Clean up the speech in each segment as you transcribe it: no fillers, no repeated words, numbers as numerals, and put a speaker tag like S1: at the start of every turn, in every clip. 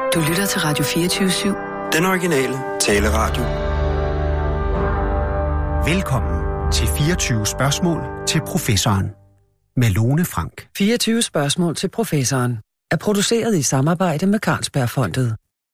S1: Du lytter til Radio 24/7.
S2: Den originale taleradio.
S3: Velkommen til 24 spørgsmål til professoren med Lone Frank.
S4: 24 spørgsmål til professoren er produceret i samarbejde med Carlsbergfondet.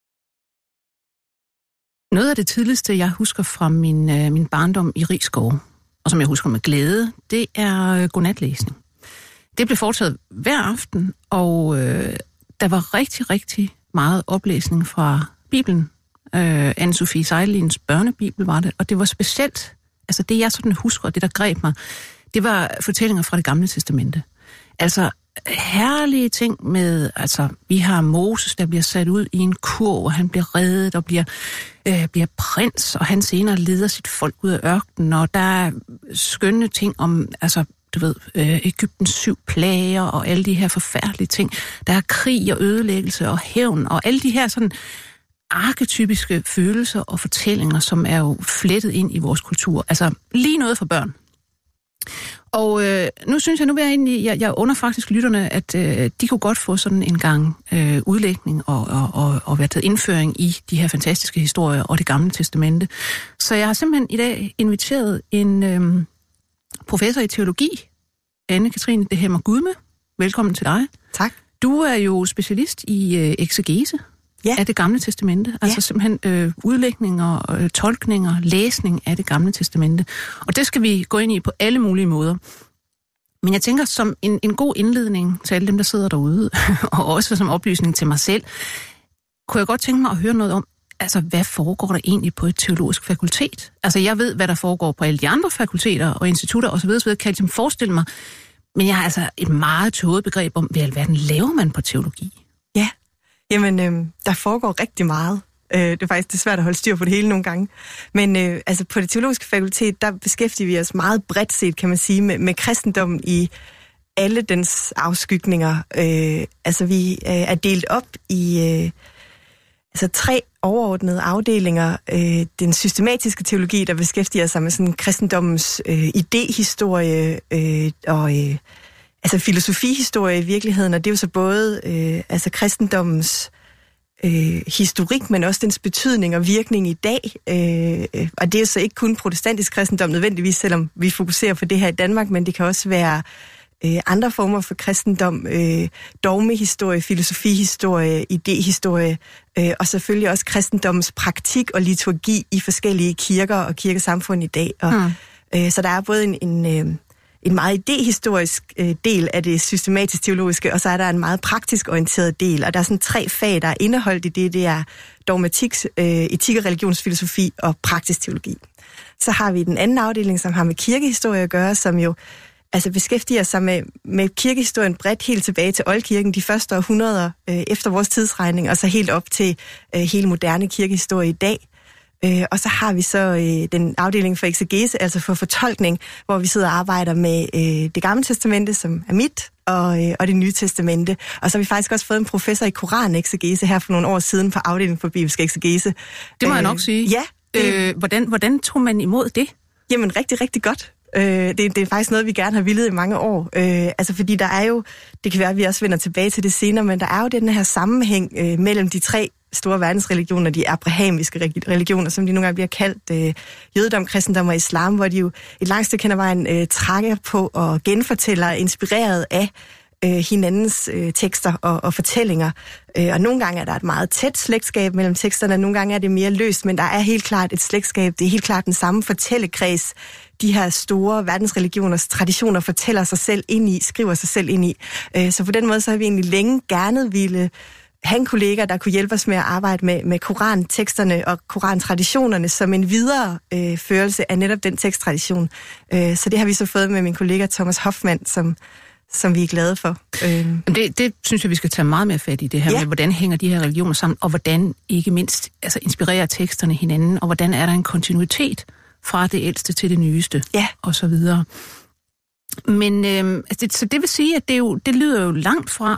S5: Noget af det tidligste, jeg husker fra min barndom i Risskov, og som jeg husker med glæde, det er godnatlæsning. Det blev foretaget hver aften, og der var rigtig, rigtig meget oplæsning fra Bibelen. Anne-Sophie Seidelins børnebibel var det, og det var specielt, altså det jeg sådan husker, det der greb mig, det var fortællinger fra Det Gamle Testamente. Altså herlige ting med, altså vi har Moses, der bliver sat ud i en kurv, og han bliver reddet og bliver prins, og han senere leder sit folk ud af ørkenen, og der er skønne ting om, altså du ved, Egyptens 7 plager og alle de her forfærdelige ting. Der er krig og ødelæggelse og hævn og alle de her sådan arketypiske følelser og fortællinger, som er jo flettet ind i vores kultur. Altså lige noget for børn. Og nu synes jeg, jeg under faktisk lytterne, at de kunne godt få sådan en gang udlægning og indføring i de her fantastiske historier og Det Gamle Testamente. Så jeg har simpelthen i dag inviteret en professor i teologi, Anne-Katrine De Hemmer Gudme. Velkommen til dig.
S6: Tak. Du
S5: er jo specialist i eksegese af Det Gamle Testamente. Altså simpelthen udlægninger, tolkninger, læsning af Det Gamle Testamente. Og det skal vi gå ind i på alle mulige måder. Men jeg tænker, som en god indledning til alle dem, der sidder derude, og også som oplysning til mig selv, kunne jeg godt tænke mig at høre noget om, altså, hvad foregår der egentlig på et teologisk fakultet? Altså, jeg ved, hvad der foregår på alle de andre fakulteter og institutter osv., kan jeg ligesom forestille mig. Men jeg har altså et meget tåget begreb om, hvad i alverden laver man på teologi?
S6: Ja, jamen, der foregår rigtig meget. Det er faktisk svært at holde styr på det hele nogle gange. Men altså, på det teologiske fakultet, der beskæftiger vi os meget bredt set, kan man sige, med kristendommen i alle dens afskygninger. Altså, vi er delt op i 3 overordnede afdelinger. Den systematiske teologi, der beskæftiger sig med sådan kristendommens idéhistorie og altså filosofihistorie i virkeligheden, og det er jo så både altså kristendommens historik, men også dens betydning og virkning i dag. Og det er jo så ikke kun protestantisk kristendom nødvendigvis, selvom vi fokuserer på det her i Danmark, men det kan også være andre former for kristendom, dogmehistorie, filosofihistorie, idéhistorie, og selvfølgelig også kristendommens praktik og liturgi i forskellige kirker og kirkesamfund i dag. Og, så der er både en meget idéhistorisk del af det systematisk teologiske, og så er der en meget praktisk orienteret del, og der er sådan 3 fag, der er indeholdt i det. Det er dogmatik, etik og religionsfilosofi og praktisk teologi. Så har vi den anden afdeling, som har med kirkehistorie at gøre, som jo altså beskæftiger sig med kirkehistorien bredt helt tilbage til oldkirken, de første århundreder efter vores tidsregning, og så helt op til hele moderne kirkehistorie i dag. Og så har vi så den afdeling for eksegese, altså for fortolkning, hvor vi sidder og arbejder med Det Gamle Testamente, som er mit, og Det Nye Testamente. Og så har vi faktisk også fået en professor i koraneksegese her for nogle år siden på afdelingen for bibelsk eksegese. Det må
S5: jeg nok sige.
S6: Ja.
S5: Hvordan tog man imod det?
S6: Jamen rigtig, rigtig godt. Det er faktisk noget, vi gerne har villet i mange år. Altså fordi der er jo, det kan være, at vi også vender tilbage til det senere, men der er jo den her sammenhæng mellem de 3 store verdensreligioner, de abrahamiske religioner, som de nogle gange bliver kaldt jødedom, kristendom og islam, hvor de jo et langt stykke hen ad vejen trækker på og genfortæller, inspireret af hinandens tekster og fortællinger. Og nogle gange er der et meget tæt slægtskab mellem teksterne, nogle gange er det mere løst, men der er helt klart et slægtskab. Det er helt klart den samme fortællekreds, de her store verdensreligioners traditioner fortæller sig selv ind i, skriver sig selv ind i. Så på den måde så har vi egentlig længe gerne ville have en kollega, der kunne hjælpe os med at arbejde med koranteksterne og korantraditionerne som en videre førelse af netop den teksttradition. Så det har vi så fået med min kollega Thomas Hoffmann, som vi er glade for.
S5: Det synes jeg, vi skal tage meget mere fat i det her med, hvordan hænger de her religioner sammen, og hvordan ikke mindst altså, inspirerer teksterne hinanden, og hvordan er der en kontinuitet fra det ældste til det nyeste, og så videre. Men så det vil sige, at det lyder jo langt fra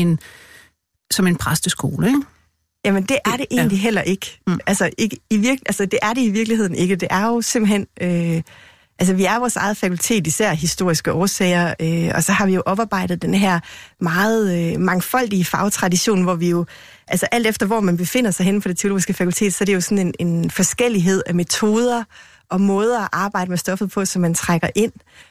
S5: som en præsteskole, ikke?
S6: Jamen, det er det egentlig heller ikke. Altså, det er det i virkeligheden ikke. Det er jo simpelthen altså vi er vores eget fakultet, især historiske årsager, og så har vi jo oparbejdet den her meget mangfoldige fagtradition, hvor vi jo, altså alt efter hvor man befinder sig henne på det teologiske fakultet, så er det jo sådan en forskellighed af metoder og måder at arbejde med stoffet på, som man trækker ind.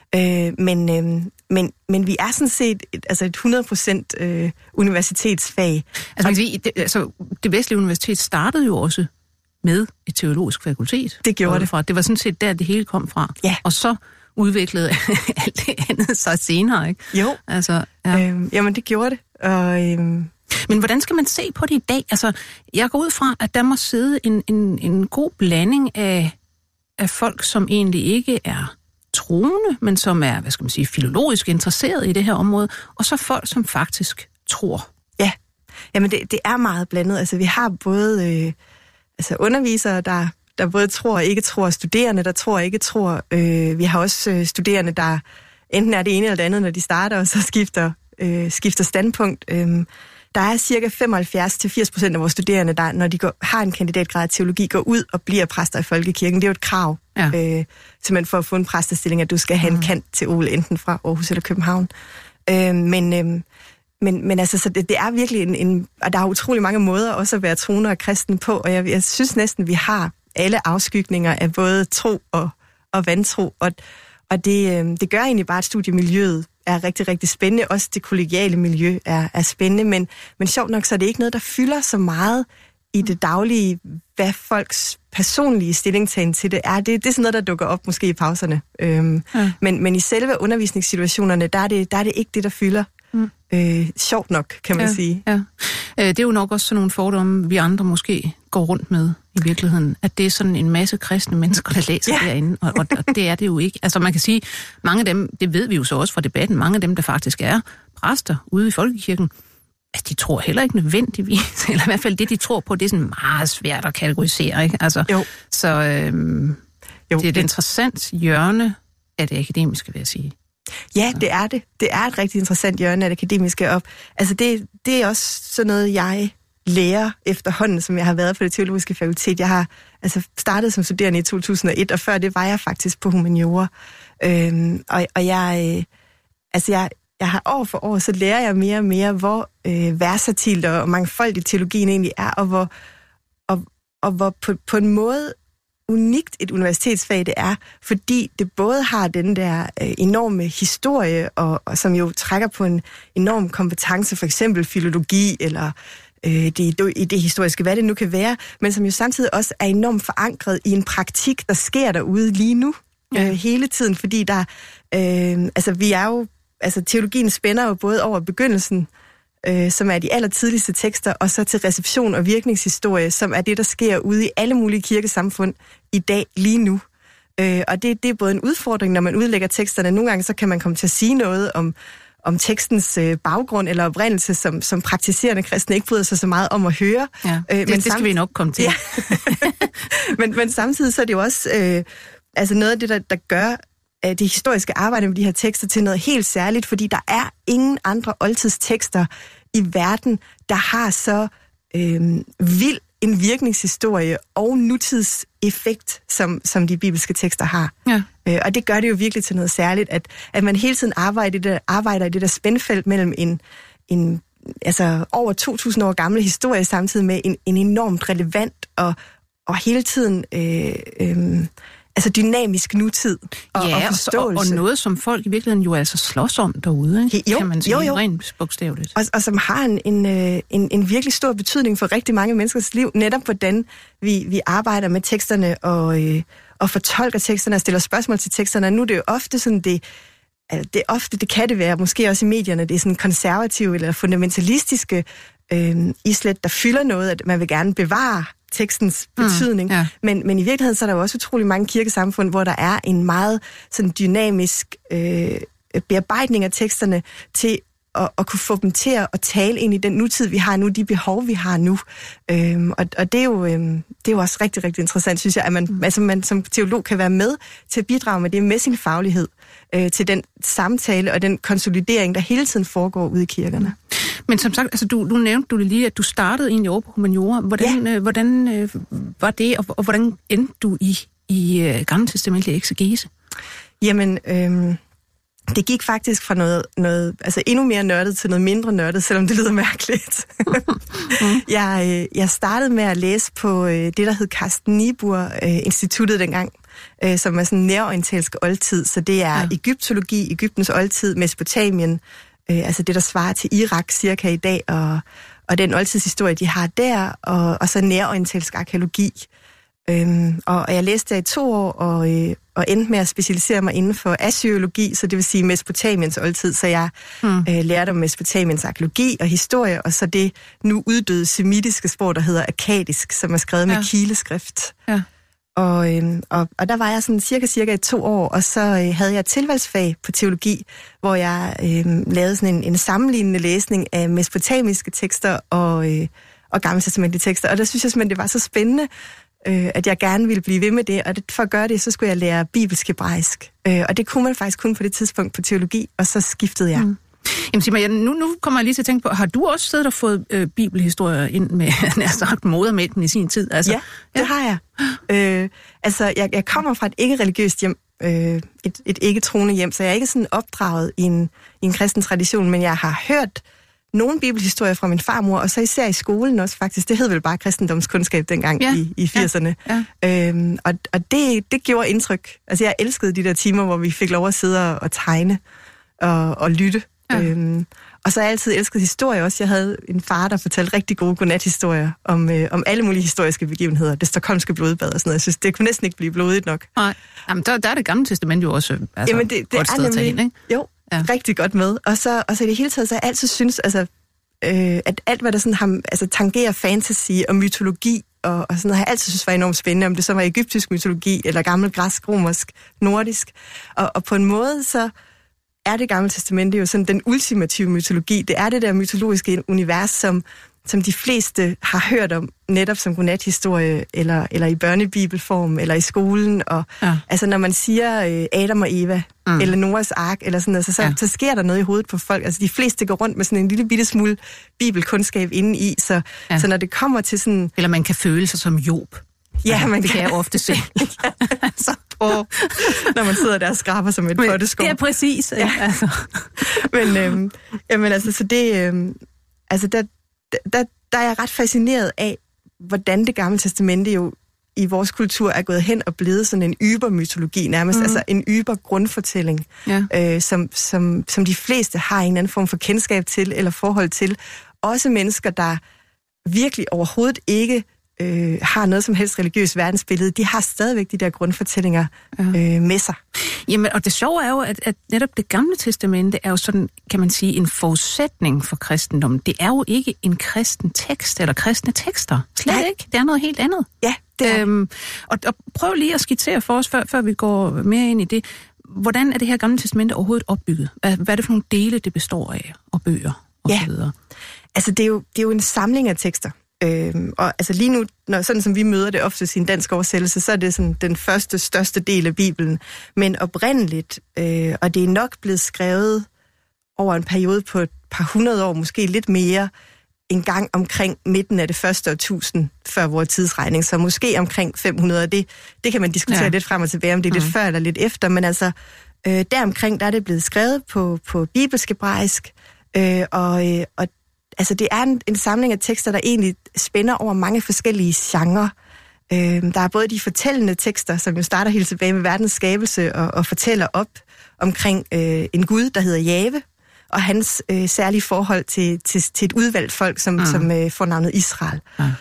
S6: Men vi er sådan set et 100% universitetsfag.
S5: Altså man kan sige, det Vestlige Universitet startede jo også med et teologisk fakultet.
S6: Det gjorde det.
S5: Fra. Det var sådan set der, det hele kom fra.
S6: Ja.
S5: Og så udviklede alt det andet sig senere, ikke?
S6: Jo.
S5: Altså, ja.
S6: Jamen, det gjorde det. Og,
S5: Men hvordan skal man se på det i dag? Altså, jeg går ud fra, at der må sidde en god blanding af folk, som egentlig ikke er troende, men som er, hvad skal man sige, filologisk interesseret i det her område, og så folk, som faktisk tror.
S6: Ja, jamen det er meget blandet. Altså, vi har både undervisere, der både tror og ikke tror, studerende, der tror og ikke tror. Vi har også studerende, der enten er det ene eller det andet, når de starter, og så skifter standpunkt. Der er cirka 75-80% af vores studerende, der, når de har en kandidatgrad i teologi, går ud og bliver præster i folkekirken. Det er jo et krav, simpelthen for at få en præstestilling, at du skal have en kant til OL, enten fra Aarhus eller København. Men altså, så det er virkelig og der er utrolig mange måder også at være troende og kristen på, og jeg synes næsten, vi har alle afskygninger af både tro og vantro, og det gør egentlig bare, at studiemiljøet er rigtig, rigtig spændende. Også det kollegiale miljø er spændende, men sjovt nok, så er det ikke noget, der fylder så meget i det daglige, hvad folks personlige stillingtagen til det er. Det er sådan noget, der dukker op måske i pauserne. Men i selve undervisningssituationerne, der er det ikke det, der fylder. Sjovt nok, kan man sige.
S5: Ja. Det er jo nok også sådan nogle fordomme, vi andre måske går rundt med i virkeligheden, at det er sådan en masse kristne mennesker, der læser derinde, og det er det jo ikke. Altså man kan sige, mange af dem, det ved vi jo så også fra debatten, mange af dem, der faktisk er præster ude i folkekirken, altså de tror heller ikke nødvendigvis, eller i hvert fald det, de tror på, det er sådan meget svært at kategorisere, ikke? Altså,
S6: jo.
S5: Så det er et interessant hjørne af det akademiske, vil jeg sige.
S6: Ja, det er det. Det er et rigtig interessant hjørne af det akademiske op. Altså det er også sådan noget, jeg lærer efterhånden, som jeg har været på det teologiske fakultet. Jeg har startet som studerende i 2001, og før det var jeg faktisk på humaniora. Og jeg har år for år, så lærer jeg mere og mere, hvor versatilt og mangfoldig teologien egentlig er, og hvor på en måde unikt et universitetsfag det er, fordi det både har den der enorme historie, og som jo trækker på en enorm kompetence, for eksempel filologi, eller det historiske, hvad det nu kan være, men som jo samtidig også er enormt forankret i en praktik, der sker derude lige nu, hele tiden, fordi der, vi er jo, teologien spænder jo både over begyndelsen, som er de allertidligste tekster, og så til reception og virkningshistorie, som er det, der sker ude i alle mulige kirkesamfund i dag, lige nu. Og det er både en udfordring, når man udlægger teksterne. Nogle gange så kan man komme til at sige noget om tekstens baggrund eller oprindelse, som praktiserende kristne ikke bryder sig så meget om at høre.
S5: Ja, det skal vi nok komme til.
S6: Ja. men samtidig så er det jo også noget af det, der gør det historiske arbejde med de her tekster til noget helt særligt, fordi der er ingen andre oldtidstekster i verden, der har så vild en virkningshistorie og nutidseffekt, som de bibelske tekster har. Ja. Og det gør det jo virkelig til noget særligt, at man hele tiden arbejder i det der spændfelt mellem en over 2.000 år gammel historie, samtidig med en enormt relevant og hele tiden dynamisk nutid og forståelse.
S5: Og noget, som folk i virkeligheden jo altså slås om derude, ikke?
S6: Jo,
S5: kan man sige,
S6: jo.
S5: Rent bogstaveligt.
S6: Og som har en virkelig stor betydning for rigtig mange menneskers liv, netop hvordan vi arbejder med teksterne og fortolker teksterne og stiller spørgsmål til teksterne. Nu er det jo ofte sådan, det kan det være, måske også i medierne, det er sådan konservative eller fundamentalistiske islet, der fylder noget, at man vil gerne bevare tekstens betydning. Ja. Men i virkeligheden så er der jo også utrolig mange kirkesamfund, hvor der er en meget sådan dynamisk bearbejdning af teksterne til at kunne få dem til at tale ind i den nutid, vi har nu, de behov, vi har nu. Og det er jo også rigtig, rigtig interessant, synes jeg, at man som teolog kan være med til at bidrage med det med sin faglighed til den samtale og den konsolidering, der hele tiden foregår ude i kirkerne.
S5: Men som sagt, du nævnte lige, at du startede egentlig over på humaniora. Hvordan var det, og hvordan endte du i gammeltestamentlig eksegese?
S6: Jamen, det gik faktisk fra noget altså endnu mere nørdet til noget mindre nørdet, selvom det lyder mærkeligt. Jeg startede med at læse på det, der hed Carsten Niebuhr Instituttet dengang, som er sådan nærorientalsk oldtid. Så det er egyptologi, Egyptens oldtid, Mesopotamien, altså det, der svarer til Irak cirka i dag, og den oldtidshistorie, de har der, og så nærorientalsk arkæologi. Og jeg læste der i 2 år, og endte med at specialisere mig inden for assyriologi, så det vil sige Mesopotamiens oldtid, så jeg lærte om Mesopotamiens arkæologi og historie, og så det nu uddøde semitiske sprog, der hedder akkadisk, som er skrevet med kileskrift. Ja. Og der var jeg sådan cirka i 2 år, og så havde jeg et tilvalgsfag på teologi, hvor jeg lavede sådan en sammenlignende læsning af mesopotamiske tekster og gammeltestamentlige tekster, og der synes jeg simpelthen, det var så spændende, at jeg gerne ville blive ved med det, og for at gøre det, så skulle jeg lære bibelsk hebraisk. Og det kunne man faktisk kun på det tidspunkt på teologi, og så skiftede jeg.
S5: Jamen sig mig, nu kommer jeg lige til at tænke på, har du også siddet og fået bibelhistorier ind med, nær sagt, modermælken i sin tid? Altså,
S6: ja, det har jeg. Jeg kommer fra et ikke-religiøst hjem, et ikke-troende hjem, så jeg er ikke sådan opdraget i en kristen tradition, men jeg har hørt nogle bibelhistorier fra min farmor, og så især i skolen også faktisk. Det hed vel bare kristendomskundskab dengang i 80'erne. Ja. Og det gjorde indtryk. Altså jeg elskede de der timer, hvor vi fik lov at sidde og tegne og lytte. Ja. Og så har jeg altid elsket historie også. Jeg havde en far, der fortalte rigtig gode godnathistorier om alle mulige historiske begivenheder. Det stockholmske blodbad og sådan noget. Jeg synes, det kunne næsten ikke blive blodigt nok.
S5: Nej. Jamen, der er det gamle testament jo også
S6: jamen, det
S5: godt sted at tage hen, ikke?
S6: Jo, rigtig godt med. Og så i det hele taget, så har jeg altid synes, at alt, hvad der sådan har, tangerer fantasy og mytologi og sådan noget, har jeg altid synes var enormt spændende, om det så var egyptisk mytologi, eller gammel græsk, romersk, nordisk. Og på en måde, så er det gamle testamente jo sådan den ultimative mytologi. Det er det der mytologiske univers, som de fleste har hørt om, netop som godnathistorie, eller i børnebibelform, eller i skolen. Og altså, når man siger Adam og Eva, eller Noahs ark, eller sådan noget, så sker der noget i hovedet på folk. Altså, de fleste går rundt med sådan en lille bitte smule bibelkundskab inde i, så når det kommer til sådan...
S5: Eller man kan føle sig som Job.
S6: Ja, man
S5: det kan jeg ofte se.
S6: Når man sidder der og skraber som et potteskår.
S5: Det er præcis. Ja. Altså.
S6: Men altså, så det... Der er jeg ret fascineret af, hvordan det gamle testamente jo i vores kultur er gået hen og blevet sådan en ybermytologi nærmest, altså en ybergrundfortælling, som de fleste har en anden form for kendskab til eller forhold til. Også mennesker, der virkelig overhovedet ikke har noget som helst religiøst verdensbillede, de har stadigvæk de der grundfortællinger med sig.
S5: Jamen, og det sjove er jo, at netop det gamle testamente er jo sådan, kan man sige, en forudsætning for kristendommen. Det er jo ikke en kristen tekst eller kristne tekster. Slet ikke. Det er noget helt andet.
S6: Ja, det er
S5: og prøv lige at skitsere for os, før vi går mere ind i det. Hvordan er det her gamle testamente overhovedet opbygget? Hvad er det for nogle dele, det består af, og bøger og så videre?
S6: Altså det er jo en samling af tekster. Og altså lige nu, sådan som vi møder det ofte i en dansk oversættelse, så er det sådan den største del af Bibelen. Men oprindeligt, og det er nok blevet skrevet over en periode på et par 100 år, måske lidt mere, en gang omkring midten af det første årtusind før vores tidsregning, så måske omkring 500. Det kan man diskutere lidt frem og tilbage, om det er lidt før eller lidt efter, men altså deromkring, der er det blevet skrevet på bibelsk hebraisk, og altså, det er en samling af tekster, der egentlig spænder over mange forskellige genrer. Der er både de fortællende tekster, som jo starter helt tilbage med verdens skabelse og fortæller op omkring en gud, der hedder Jave, og hans særlige forhold til et udvalgt folk, som får navnet Israel.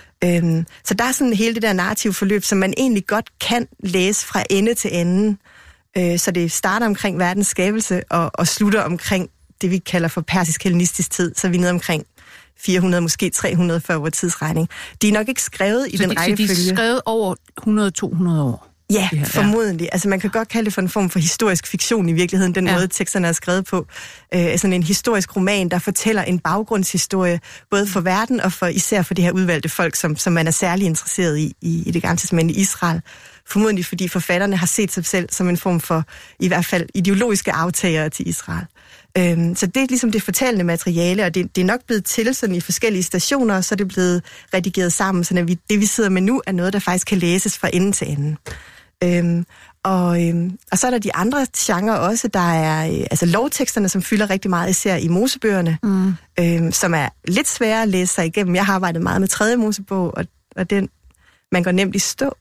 S6: Så der er sådan hele det der narrative forløb, som man egentlig godt kan læse fra ende til ende. Så det starter omkring verdens skabelse og slutter omkring det, vi kalder for persisk-hellenistisk tid, så vi er nede omkring 400, måske 300 før vores tidsregning. De er nok ikke skrevet i den rækkefølge. Så de er skrevet
S5: over 100-200 år?
S6: Ja, formodentlig. Altså man kan godt kalde det for en form for historisk fiktion i virkeligheden, den måde teksterne er skrevet på. Sådan en historisk roman, der fortæller en baggrundshistorie, både for verden og især for det her udvalgte folk, som man er særlig interesseret i det gamle testamente i Israel. Formodentlig fordi forfatterne har set sig selv som en form for, i hvert fald, ideologiske aftagere til Israel. Så det er ligesom det fortællende materiale, og det er nok blevet til sådan i forskellige stationer, og så er det blevet redigeret sammen, så det vi sidder med nu er noget, der faktisk kan læses fra ende til ende. Og så er der de andre genrer også. Der er altså lovteksterne, som fylder rigtig meget, især i Mosebøgerne, som er lidt svære at læse sig igennem. Jeg har arbejdet meget med 3. Mosebog, og den, man går nemt i stå.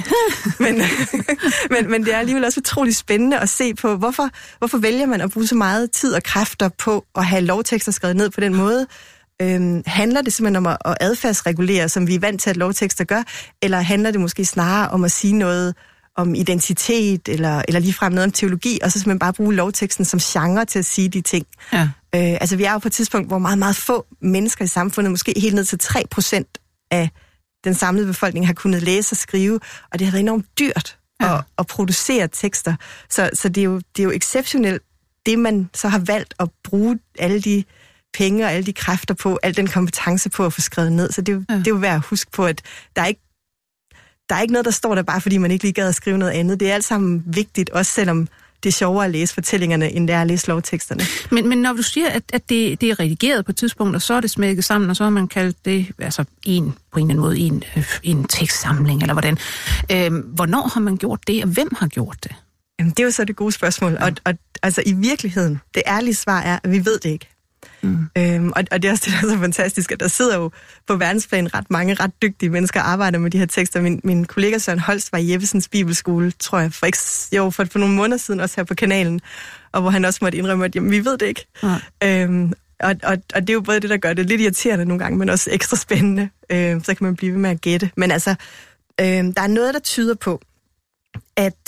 S6: men det er alligevel også utrolig spændende at se på, hvorfor vælger man at bruge så meget tid og kræfter på at have lovtekster skrevet ned på den måde. Handler det simpelthen om at adfærdsregulere, som vi er vant til, at lovtekster gør, eller handler det måske snarere om at sige noget om identitet, eller ligefrem noget om teologi, og så simpelthen bare bruge lovteksten som genre til at sige de ting. Ja. Altså vi er jo på et tidspunkt, hvor meget, meget få mennesker i samfundet, måske helt ned til 3% af den samlede befolkning, har kunnet læse og skrive, og det har været enormt dyrt at producere tekster. Så det er jo exceptionelt, det man så har valgt at bruge alle de penge og alle de kræfter på, al den kompetence på at få skrevet ned. Så det er jo værd at huske på, at der er ikke noget, der står der bare, fordi man ikke lige gad at skrive noget andet. Det er alt sammen vigtigt, også selvom det er sjovere at læse fortællingerne, end det er at læse lovteksterne.
S5: Men når du siger, at det er redigeret på et tidspunkt, og så er det smækket sammen, og så har man kaldt det altså på en eller anden måde en tekstsamling, eller hvordan. Hvornår har man gjort det, og hvem har gjort det?
S6: Jamen, det er jo så det gode spørgsmål. Ja. Og altså i virkeligheden, det ærlige svar er, at vi ved det ikke. Og det er også det, der er så fantastisk, at der sidder jo på verdensplan ret mange ret dygtige mennesker og arbejder med de her tekster. Min kollega Søren Holst var i Jeppesens Bibelskole, tror jeg, for nogle måneder siden også her på kanalen, og hvor han også måtte indrømme, at jamen, vi ved det ikke. Ja. Og det er jo både det, der gør det lidt irriterende nogle gange, men også ekstra spændende. Så kan man blive ved med at gætte. Men altså, der er noget, der tyder på, at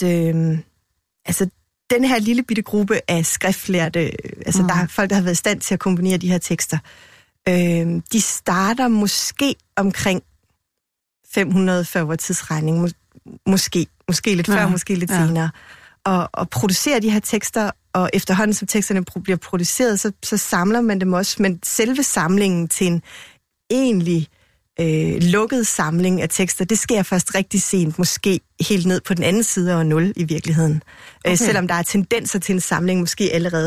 S6: den her lille bitte gruppe af skriftlærte, altså der er folk, der har været i stand til at komponere de her tekster, de starter måske omkring 500 før vores tidsregning, måske lidt før, måske lidt senere, og producerer de her tekster, og efterhånden som teksterne bliver produceret, så samler man dem også, men selve samlingen til en egentlig lukket samling af tekster, det sker først rigtig sent, måske helt ned på den anden side af 0 i virkeligheden. Okay. Selvom der er tendenser til en samling, måske allerede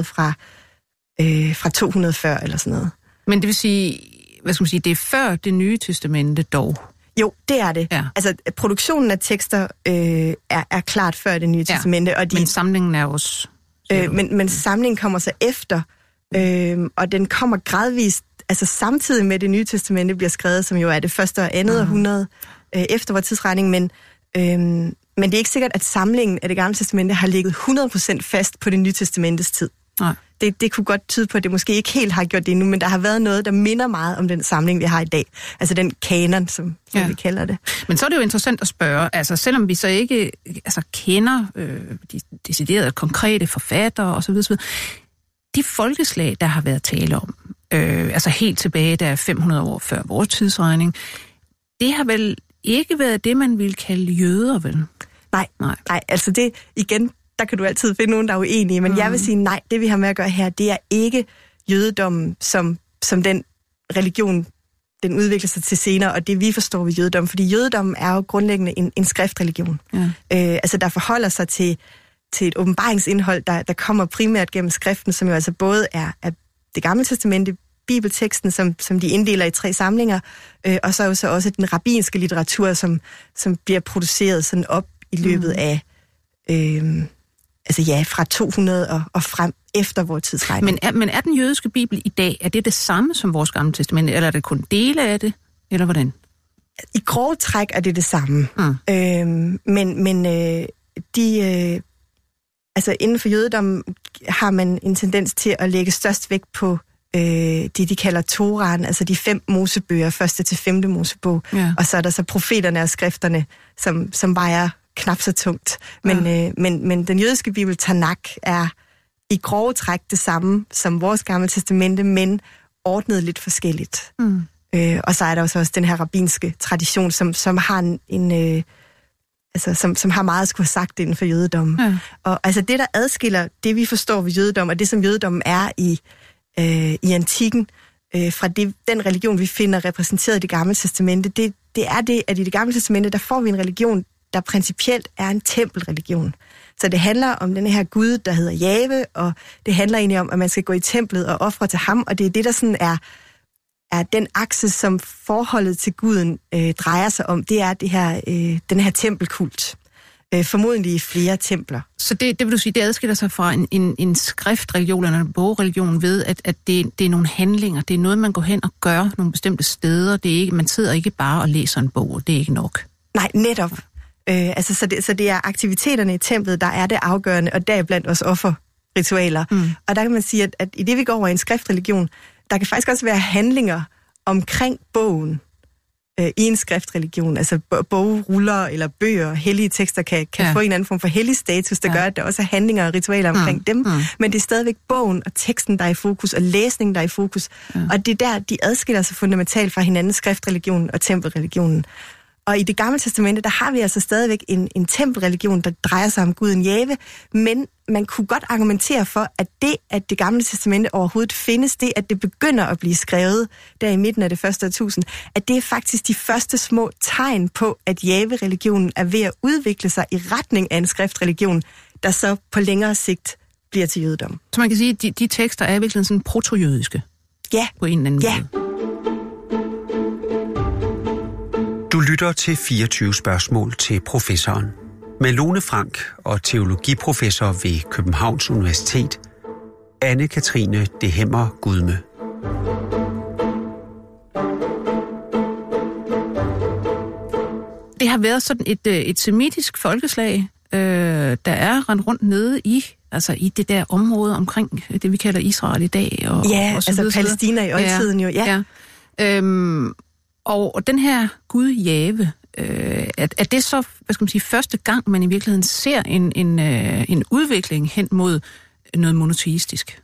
S6: fra 240 eller sådan noget. Men det vil sige,
S5: det er før det nye testamente dog?
S6: Jo, det er det. Ja. Altså, produktionen af tekster er klart før det nye testamente. Og
S5: men samlingen er også...
S6: Men samlingen kommer så efter, og den kommer gradvist, altså samtidig med det nye testamente bliver skrevet, som jo er det første og andet århundrede efter vores tidsregning, men det er ikke sikkert, at samlingen af det gamle testamente har ligget 100% fast på det nye testamentes tid. Nej. Det kunne godt tyde på, at det måske ikke helt har gjort det endnu, men der har været noget, der minder meget om den samling, vi har i dag. Altså den kanon, som vi kalder det.
S5: Men så er det jo interessant at spørge, altså selvom vi så ikke kender de deciderede konkrete forfattere osv., de folkeslag, der har været tale om, altså helt tilbage, der er 500 år før vores tidsregning, det har vel ikke været det, man ville kalde jøder, vel?
S6: Nej, altså det, igen, der kan du altid finde nogen, der er uenige, men jeg vil sige, nej, det vi har med at gøre her, det er ikke jødedommen, som den religion, den udvikler sig til senere, og det vi forstår ved jødedom, fordi jødedommen er jo grundlæggende en skriftreligion. Ja. Altså der forholder sig til et åbenbaringsindhold, der kommer primært gennem skriften, som jo altså både er det gamle testamente, bibelteksten, som de inddeler i 3 samlinger, og så er jo så også den rabbinske litteratur, som bliver produceret sådan op i løbet af fra 200 og frem efter vores tidsregning.
S5: Men er den jødiske bibel i dag, er det det samme som vores gamle testamente, eller er det kun dele af det, eller hvordan?
S6: I grove træk er det det samme. Men inden for jødedommen har man en tendens til at lægge størst vægt på de kalder Toraen, altså de 5 mosebøger, 1. til 5. mosebog, og så er der så profeterne og skrifterne, som vejer knap så tungt. Men den jødiske bibel, Tanakh, er i grove træk det samme som vores gamle testamente, men ordnet lidt forskelligt. Og så er der også den her rabbinske tradition, som har som har meget at skulle have sagt inden for jødedommen. Ja. Og altså det, der adskiller det, vi forstår ved jødedom, og det, som jødedommen er i antikken, fra den religion, vi finder repræsenteret i det gamle testamente, det er det, at i det gamle testamente, der får vi en religion, der principielt er en tempelreligion. Så det handler om den her Gud, der hedder Jave, og det handler egentlig om, at man skal gå i templet og ofre til ham, og det er det, der sådan er den akse, som forholdet til Guden drejer sig om. Det er den her tempelkult. formodentlig i flere templer.
S5: Så det vil du sige, det adskiller sig fra en skriftreligion eller en bogreligion ved, at det er nogle handlinger, det er noget, man går hen og gør nogle bestemte steder. Det er ikke, man sidder ikke bare og læser en bog, det er ikke nok.
S6: Nej, netop. Så det er aktiviteterne i templet, der er det afgørende, og deriblandt også offerritualer. Og der kan man sige, at i det, vi går over i en skriftreligion, der kan faktisk også være handlinger omkring bogen i en skriftreligion. Altså bogruller eller bøger, hellige tekster kan få en anden form for hellig status, der gør, at der også er handlinger og ritualer omkring dem. Men det er stadigvæk bogen og teksten, der er i fokus, og læsningen, der er i fokus. Og det er der, de adskiller sig fundamentalt fra hinanden, skriftreligionen og tempelreligionen. Og i Det Gamle Testamente, der har vi altså stadigvæk en tempelreligion, der drejer sig om guden Jave, men man kunne godt argumentere for, at Det Gamle Testamente overhovedet findes, det at det begynder at blive skrevet der i midten af det første årtusind, at det er faktisk de første små tegn på, at Jave-religionen er ved at udvikle sig i retning af en skriftreligion, der så på længere sigt bliver til jødedom.
S5: Så man kan sige, at de tekster er virkelig sådan proto-jødiske?
S6: Ja.
S5: På en eller anden måde?
S3: Du lytter til 24 spørgsmål til professoren. Med Lone Frank og teologiprofessor ved Københavns Universitet, Anne-Katrine Dehemmer Gudme. Det
S5: har været sådan et semitisk folkeslag, der er rendt rundt nede i det der område omkring det, vi kalder Israel i dag. Og så videre,
S6: Palæstina i oldtiden jo. Ja.
S5: Og den her Gud Jave, er det så, første gang, man i virkeligheden ser en udvikling hen mod noget monoteistisk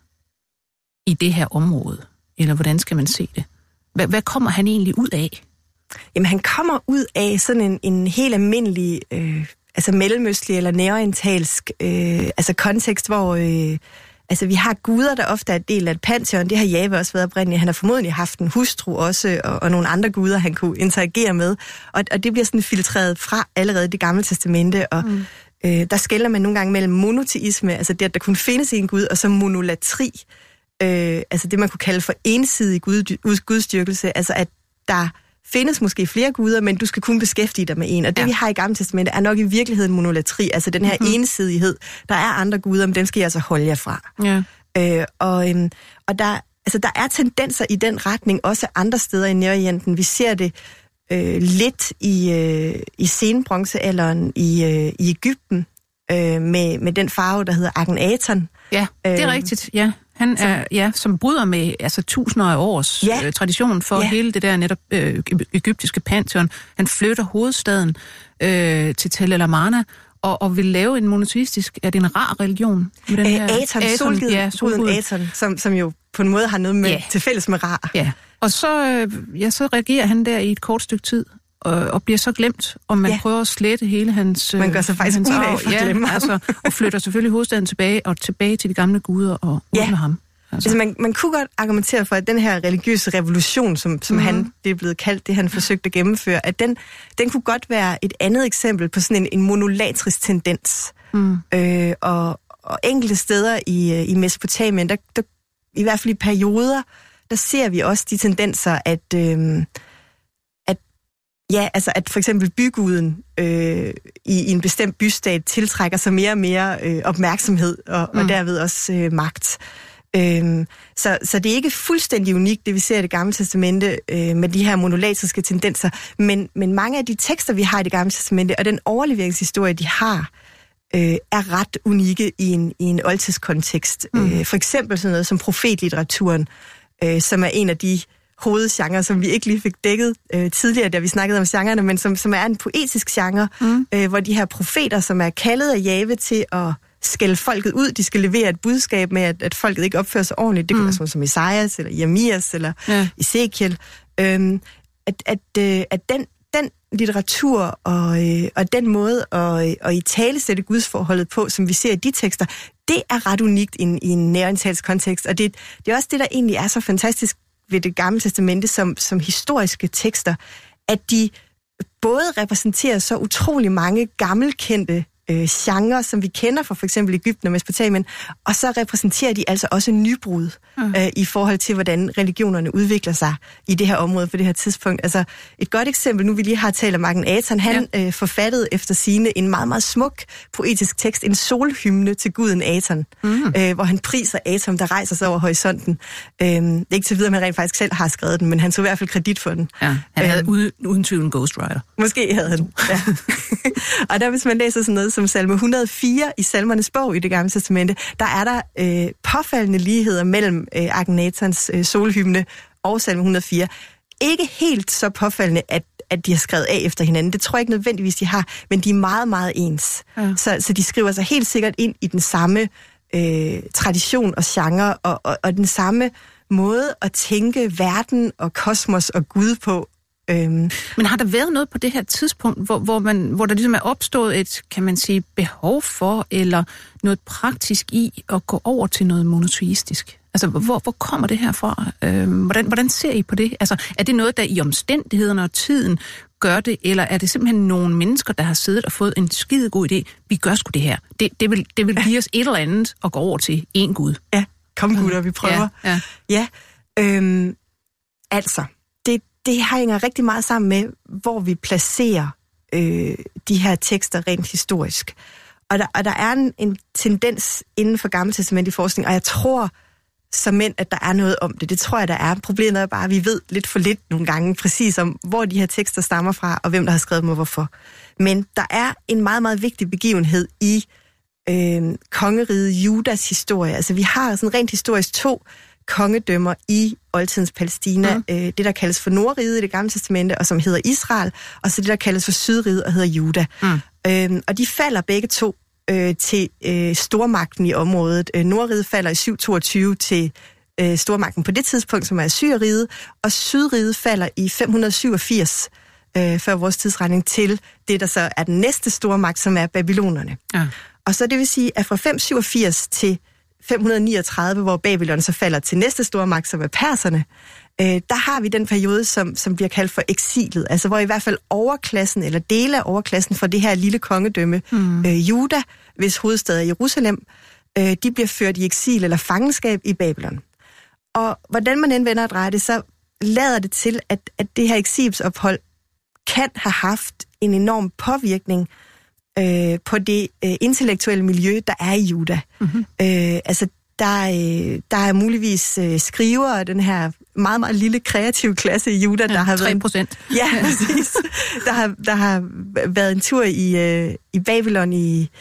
S5: i det her område? Eller hvordan skal man se det? Hvad kommer han egentlig ud af?
S6: Jamen, han kommer ud af sådan en helt almindelig, mellemøstlig eller nærorientalsk kontekst, hvor vi har guder, der ofte er et del af et pantheon. Det har Jave også været oprindeligt. Han har formodentlig haft en hustru også, og nogle andre guder, han kunne interagere med. Og det bliver sådan filtreret fra allerede Det Gamle Testamente. Og der skelner man nogle gange mellem monoteisme, altså det, at der kun findes en gud, og så monolatri. Det, man kunne kalde for ensidig gudstyrkelse. Altså, at der findes måske flere guder, men du skal kun beskæftige dig med en. Og det, vi har i Gamle Testamente, er nok i virkeligheden monolatri. Altså den her ensidighed. Der er andre guder, men dem skal jeg altså holde jer fra. Ja. Og der er tendenser i den retning, også andre steder i Nærorienten. Vi ser det lidt i senbronzealderen i Egypten, med den farve, der hedder Akhenaton.
S5: Ja, det er rigtigt, ja. Han er, som bryder med tusinder af års tradition for hele det der netop egyptiske pantheon. Han flytter hovedstaden til Tel El Amarna og vil lave en monoteistisk, er det en rar religion?
S6: Med den her solguden Aton, som jo på en måde har noget med til fælles med rar.
S5: Ja, og så reagerer han der i et kort stykke tid, og bliver så glemt, og man prøver at slette hele hans...
S6: Man gør sig faktisk ud af for at glemme ham.
S5: Og flytter selvfølgelig hovedstaden tilbage til de gamle guder og ud med ham.
S6: Man kunne godt argumentere for, at den her religiøse revolution, som det er blevet kaldt, det han forsøgte at gennemføre, at den kunne godt være et andet eksempel på sådan en monolatrisk tendens. Og enkelte steder i Mesopotamien, der i hvert fald i perioder, der ser vi også de tendenser, at for eksempel byguden i en bestemt bystat tiltrækker sig mere og mere opmærksomhed og derved også magt. Så det er ikke fuldstændig unikt, det vi ser i Det Gamle Testamente med de her monolatriske tendenser, men mange af de tekster, vi har i Det Gamle Testamente, og den overleveringshistorie, de har, er ret unikke i en oldtidskontekst. For eksempel sådan noget som profetlitteraturen, som er en af de hovedgenre, som vi ikke lige fik dækket tidligere, da vi snakkede om genrerne, men som er en poetisk genre, hvor de her profeter, som er kaldet af Jave til at skælde folket ud, de skal levere et budskab med, at folket ikke opfører sig ordentligt. Det kan være sådan som Esajas, eller Jeremias, eller Ezekiel. At den litteratur og den måde at italesætte gudsforholdet på, som vi ser i de tekster, det er ret unikt i en nærorientalsk kontekst. Og det er også det, der egentlig er så fantastisk ved Det Gamle Testamente som historiske tekster, at de både repræsenterer så utrolig mange gammelkendte genre, som vi kender fra for eksempel Egypten og Mesopotamien, og så repræsenterer de altså også nybrud i forhold til, hvordan religionerne udvikler sig i det her område på det her tidspunkt. Altså et godt eksempel, nu vi lige har talt om Akhenaten, han forfattede efter sigende en meget, meget smuk poetisk tekst, en solhymne til guden Aton, hvor han priser Aton, der rejser sig over horisonten. Det er ikke til videre, om han rent faktisk selv har skrevet den, men han tog i hvert fald kredit for den.
S5: Ja, han havde uden tvivl en ghostwriter.
S6: Måske havde han, ja. Og der, hvis man læser sådan noget som salme 104 i Salmernes bog i Det Gamle Testamente, der er der påfaldende ligheder mellem Akhenatons solhymne og salme 104. Ikke helt så påfaldende, at de har skrevet af efter hinanden. Det tror jeg ikke nødvendigvis, de har, men de er meget, meget ens. Ja. Så de skriver sig helt sikkert ind i den samme tradition og genre, og den samme måde at tænke verden og kosmos og Gud på.
S5: Men har der været noget på det her tidspunkt, hvor der ligesom er opstået et, kan man sige, behov for, eller noget praktisk i at gå over til noget monoteistisk? Altså, hvor kommer det her fra? Hvordan ser I på det? Altså, er det noget, der i omstændighederne og tiden gør det, eller er det simpelthen nogle mennesker, der har siddet og fået en skide god idé? Vi gør sgu det her. Det vil give os et eller andet at gå over til én Gud.
S6: Ja, kom gutter, vi prøver. Ja. Altså, det hænger rigtig meget sammen med, hvor vi placerer de her tekster rent historisk. Og der er en tendens inden for Gamle Testament i forskning, og jeg tror såmænd, at der er noget om det. Det tror jeg, der er. Problemet er bare, at vi ved lidt for lidt nogle gange præcis om, hvor de her tekster stammer fra, og hvem der har skrevet dem og hvorfor. Men der er en meget, meget vigtig begivenhed i kongeriget Judas historie. Altså vi har sådan rent historisk 2 kongedømmer i oldtidens Palæstina. Det, der kaldes for Nordriget i Det Gamle Testamente, og som hedder Israel, og så det, der kaldes for Sydriget og hedder Juda. Og de falder begge 2 til stormagten i området. Nordriget falder i 722 til stormagten på det tidspunkt, som er Assyrriget, og Sydriget falder i 587 før vores tidsregning til det, der så er den næste stormagt, som er babylonerne. Ja. Og så det vil sige, at fra 587 til 539, hvor Babylon så falder til næste stormagt, som er perserne, der har vi den periode, som bliver kaldt for eksilet, altså hvor i hvert fald overklassen, eller dele af overklassen fra det her lille kongedømme, Juda, hvis hovedstad er Jerusalem, de bliver ført i eksil eller fangenskab i Babylon. Og hvordan man end vender og drejer det, så lader det til, at det her eksilsophold kan have haft en enorm påvirkning på det intellektuelle miljø, der er i Juda. Altså, der er muligvis skrivere af den her meget, meget lille kreative klasse i Juda, der har
S5: 3%.
S6: været... Ja, præcis. Der har været en tur i Babylon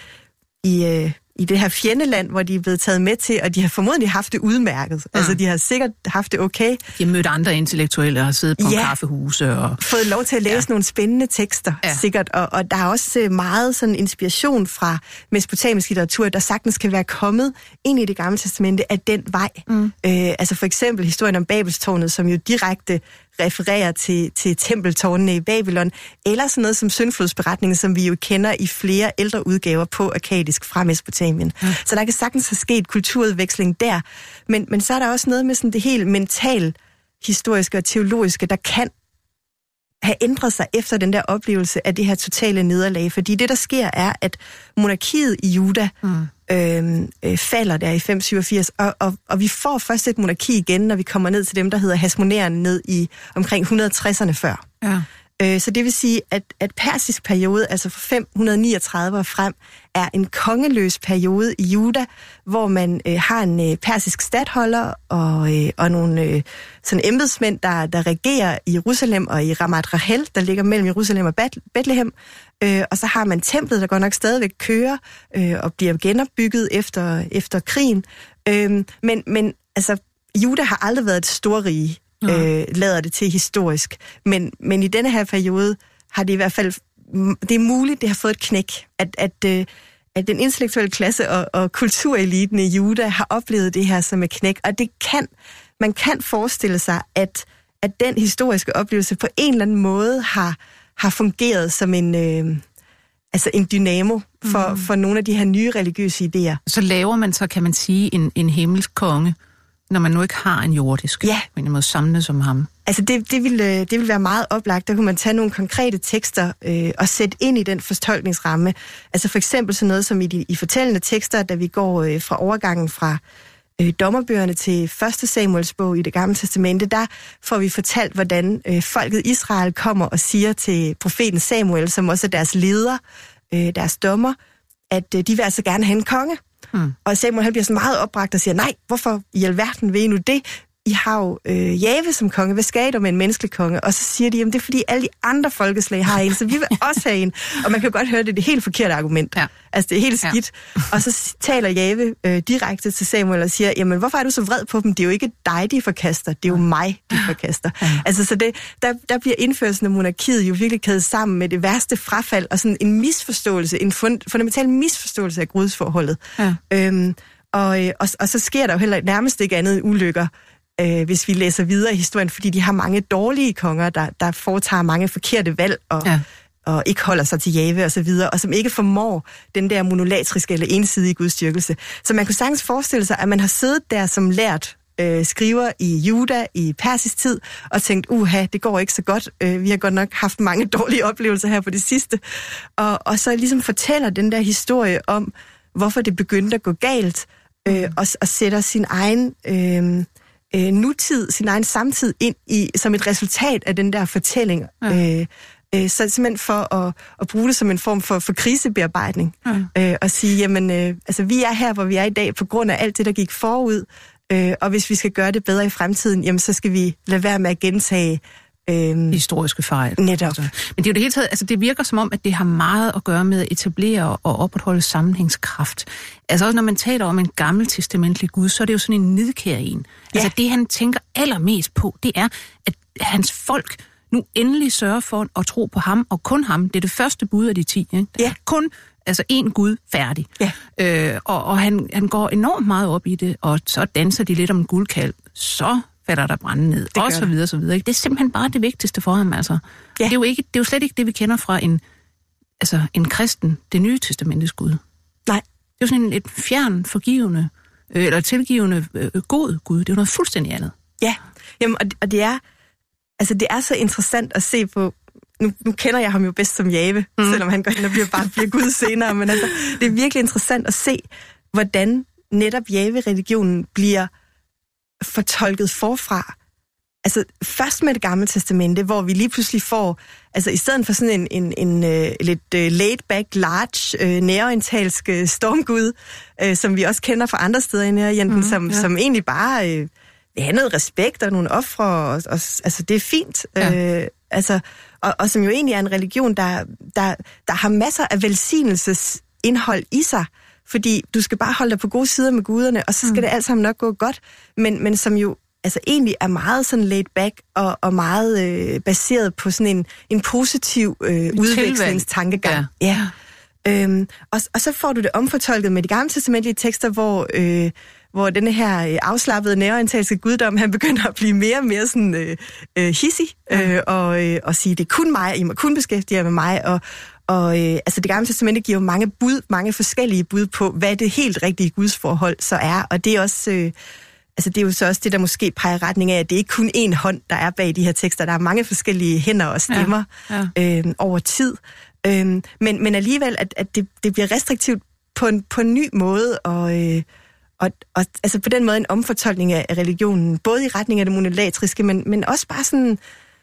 S6: i det her fjendeland, hvor de er blevet taget med til, og de har formodentlig haft det udmærket. Altså, de har sikkert haft det okay.
S5: De har mødt andre intellektuelle og har siddet på kaffehuse og...
S6: fået lov til at læse nogle spændende tekster, sikkert. Og der er også meget sådan inspiration fra mesopotamisk litteratur, der sagtens kan være kommet ind i Det Gamle Testamente af den vej. Altså for eksempel historien om Babelstårnet, som jo direkte refererer til tempeltårnene i Babylon, eller sådan noget som syndflodsberetningen, som vi jo kender i flere ældre udgaver på akkadisk fra Mesopotamien. Så der kan sagtens have sket kulturudveksling der, men så er der også noget med sådan det helt mental historiske og teologiske, der kan have ændret sig efter den der oplevelse af det her totale nederlag. Fordi det, der sker, er, at monarkiet i Juda falder der i 587, og vi får først et monarki igen, når vi kommer ned til dem, der hedder Hasmoneren, ned i omkring 160'erne før. Ja. Så det vil sige, at persisk periode, altså fra 539 og frem, er en kongeløs periode i Juda, hvor man har en persisk statholder og nogle sådan embedsmænd, der regerer i Jerusalem og i Ramat Rahel, der ligger mellem Jerusalem og Bethlehem. Og så har man templet, der godt nok stadigvæk kører og bliver genopbygget efter krigen. Men altså, Juda har aldrig været et storrige, lader det til historisk. Men i denne her periode har det i hvert fald, det er muligt, det har fået et knæk, at den intellektuelle klasse og kultureliten i Juda har oplevet det her som et knæk, og man kan forestille sig, at den historiske oplevelse på en eller anden måde har fungeret som en dynamo for nogle af de her nye religiøse idéer.
S5: Så laver man så, kan man sige, en himmelsk konge, når man nu ikke har en jordisk, men man må samle som ham.
S6: Altså det vil være meget oplagt. Der kunne man tage nogle konkrete tekster og sætte ind i den fortolkningsramme. Altså for eksempel sådan noget som i fortællende tekster, da vi går fra overgangen fra dommerbøgerne til 1. Samuels bog i Det Gamle Testamente, der får vi fortalt, hvordan folket Israel kommer og siger til profeten Samuel, som også er deres leder, deres dommer, at de vil altså gerne have en konge. Og Samuel han bliver så meget opbragt og siger, nej, hvorfor i alverden vil I nu det? I har jo Jave som konge, hvad skal I med en menneskelig konge? Og så siger de, jamen det er fordi alle de andre folkeslag har en, så vi vil også have en. Og man kan jo godt høre, det er det helt forkerte argument. Ja. Altså det er helt skidt. Ja. Og så taler Jave direkte til Samuel og siger, jamen hvorfor er du så vred på dem? Det er jo ikke dig, de forkaster, det er jo mig, de forkaster. Ja. Altså så der bliver indførelsen af monarkiet jo virkelig kædet sammen med det værste frafald og sådan en misforståelse, en fundamental misforståelse af gudsforholdet. Ja. Og så sker der jo heller nærmest ikke andet end ulykker, hvis vi læser videre i historien, fordi de har mange dårlige konger, der foretager mange forkerte valg og ikke holder sig til Jave og så videre, og som ikke formår den der monolatriske eller ensidige gudstyrkelse. Så man kunne sagtens forestille sig, at man har siddet der som lært skriver i Juda i persisk tid og tænkt, det går ikke så godt. Vi har godt nok haft mange dårlige oplevelser her på det sidste. Og så ligesom fortæller den der historie om, hvorfor det begyndte at gå galt, og sætter sin egen nutid, sin egen samtid ind i som et resultat af den der fortælling. Så simpelthen for at bruge det som en form for krisebearbejdning. Og sige, jamen, altså vi er her, hvor vi er i dag, på grund af alt det, der gik forud. Og hvis vi skal gøre det bedre i fremtiden, jamen så skal vi lade være med at gentage
S5: historiske fejl.
S6: Netop.
S5: Altså. Men det er jo det hele taget, altså det virker som om, at det har meget at gøre med at etablere og opretholde sammenhængskraft. Altså også når man taler om en gammeltestamentlig Gud, så er det jo sådan en nidkær en. Ja. Altså det han tænker allermest på, det er, at hans folk nu endelig sørger for at tro på ham, og kun ham. Det er det første bud af de 10. Ikke? Der er kun én Gud færdig. Ja. Og han går enormt meget op i det, og så danser de lidt om en guldkalv. Så falder der brænde ned, og så videre, så videre. Det er simpelthen bare det vigtigste for ham, altså. Ja. Det er jo slet ikke det, vi kender fra en kristen, det nye testamentets Gud. Nej. Det er jo sådan et fjern, forgivende, eller tilgivende, god Gud. Det er jo noget fuldstændig andet. Ja, jamen, og det er så interessant at se på. Nu kender jeg ham jo bedst som Jave, selvom han går ind og bliver Gud senere, men altså, det er virkelig interessant at se, hvordan netop Jave-religionen bliver fortolket forfra. Altså først med Det Gamle Testamente, hvor vi lige pludselig får, altså i stedet for sådan en lidt laid-back, large, nærorientalsk stormgud, som vi også kender fra andre steder i Nærorienten, som egentlig bare vil have noget respekt og nogle ofre, og altså det er fint. Ja. Og som jo egentlig er en religion, der har masser af velsignelsesindhold i sig, fordi du skal bare holde dig på gode sider med guderne, og så skal det alt sammen nok gå godt, men som jo altså egentlig er meget sådan laid back og meget baseret på sådan en positiv udvekslingstankegang. Ja. Og så får du det omfortolket med de gamle testamentlige tekster, hvor denne her afslappede nærorientalske guddom, han begynder at blive mere og mere sådan hissig, og sige, det er kun mig, I må kun beskæftige jer med mig, og altså det gamle testamente giver jo mange forskellige bud på, hvad det helt rigtige gudsforhold så er, og det er også, altså det er jo så også det, der måske peger retning af, at det er ikke kun én hånd, der er bag de her tekster, der er mange forskellige hænder og stemmer over tid, men alligevel, at det bliver restriktivt på en ny måde, og altså på den måde en omfortolkning af religionen, både i retning af det monolatriske, men også bare sådan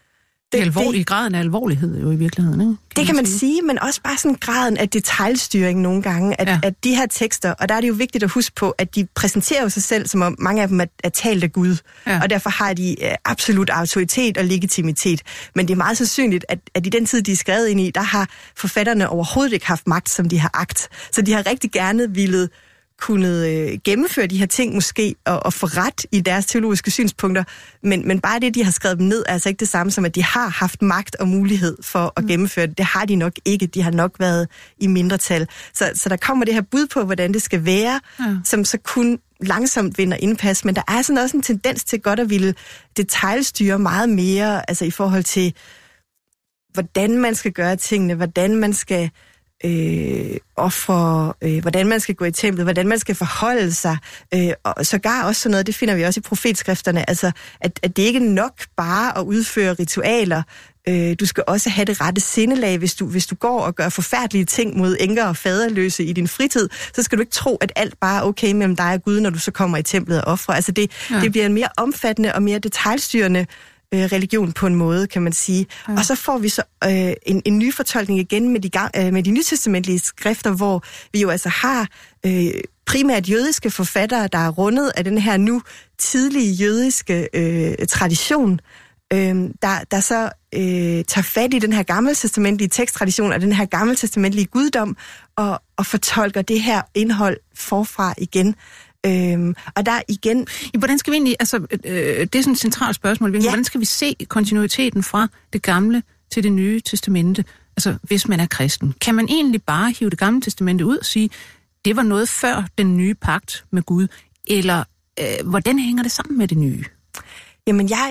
S5: graden af alvorlighed jo i virkeligheden, ikke? Det kan man sige, men også bare sådan graden af detailstyring nogle gange, at de her tekster, og der er det jo vigtigt at huske på, at de præsenterer jo sig selv, som om mange af dem er talt af Gud, og derfor har de absolut autoritet og legitimitet. Men det er meget sandsynligt, at i den tid, de er skrevet ind i, der har forfatterne overhovedet ikke haft magt, som de har agt. Så de har rigtig gerne ville kunnet gennemføre de her ting måske, og få ret i deres teologiske synspunkter, men bare det, de har skrevet dem ned, er altså ikke det samme som, at de har haft magt og mulighed for at gennemføre det. Det har de nok ikke. De har nok været i mindretal. Så der kommer det her bud på, hvordan det skal være, som så kun langsomt vinder indpas, men der er sådan også en tendens til godt at ville detailstyre meget mere, altså i forhold til, hvordan man skal gøre tingene, hvordan man skal
S6: ofre, hvordan man skal gå i templet, hvordan man skal forholde sig, og sågar også sådan noget, det finder vi også i profetskrifterne, altså at det ikke er nok bare at udføre ritualer. Du skal også have det rette sindelag, hvis du går og gør forfærdelige ting mod enker og faderløse i din fritid, så skal du ikke tro, at alt bare er okay mellem dig og Gud, når du så kommer i templet og ofre. Altså det bliver en mere omfattende og mere detailstyrende religion på en måde, kan man sige. Ja. Og så får vi så en ny fortolkning igen med de nytestamentlige skrifter, hvor vi jo altså har primært jødiske forfattere, der er rundet af den her nu tidlige jødiske tradition, der så tager fat i den her gammeltestamentlige teksttradition og den her gammeltestamentlige guddom og fortolker det her indhold forfra igen. Og der igen...
S5: Hvordan skal vi egentlig... Altså, det er sådan et centralt spørgsmål. Ja. Hvordan skal vi se kontinuiteten fra det gamle til det nye testamente? Altså, hvis man er kristen. Kan man egentlig bare hive det gamle testamente ud og sige, det var noget før den nye pagt med Gud? Eller hvordan hænger det sammen med det nye?
S6: Jamen, det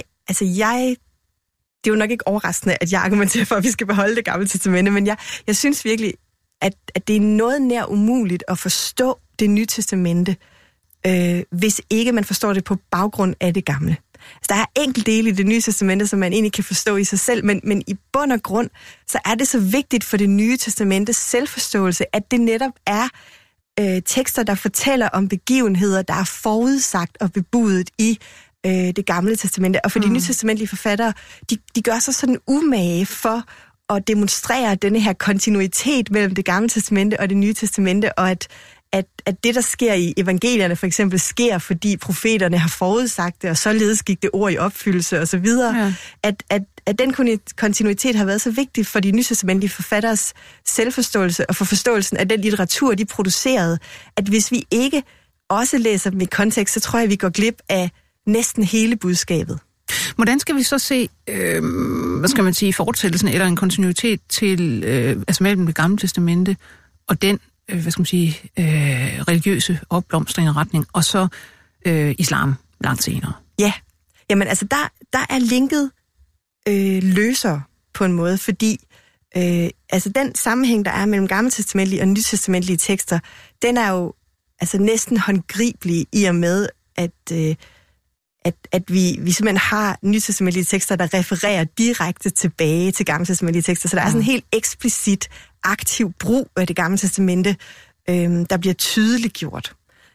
S6: er jo nok ikke overraskende, at jeg argumenterer for, at vi skal beholde det gamle testamente, men jeg synes virkelig, at det er noget nær umuligt at forstå det nye testamente, hvis ikke man forstår det på baggrund af det gamle. Altså, der er enkelte dele i det nye testamente, som man egentlig kan forstå i sig selv, men i bund og grund, så er det så vigtigt for det nye testamentes selvforståelse, at det netop er tekster, der fortæller om begivenheder, der er forudsagt og bebudet i det gamle testamente. Og for de nytestamentlige forfattere, de gør sig sådan umage for at demonstrere denne her kontinuitet mellem det gamle testamente og det nye testamente, og at det, der sker i evangelierne for eksempel, sker, fordi profeterne har forudsagt det, og således gik det ord i opfyldelse osv., at den kontinuitet har været så vigtig for de nytestamentlige forfatteres selvforståelse og for forståelsen af den litteratur, de producerede, at hvis vi ikke også læser dem i kontekst, så tror jeg, vi går glip af næsten hele budskabet.
S5: Hvordan skal vi så se, fortsættelsen eller en kontinuitet til, altså mellem det gamle testamente og den, religiøse opblomstring og retning, og så islam langt senere? Ja,
S6: jamen altså der er linket løsere på en måde, fordi altså den sammenhæng, der er mellem gammeltestamentlige og nytestamentlige tekster, den er jo altså næsten håndgribelig i og med, at vi simpelthen har nytestamentlige tekster, der refererer direkte tilbage til gammeltestamentlige tekster. Så der er sådan en helt eksplicit aktiv brug af det gamle testamente, der bliver tydeligt gjort.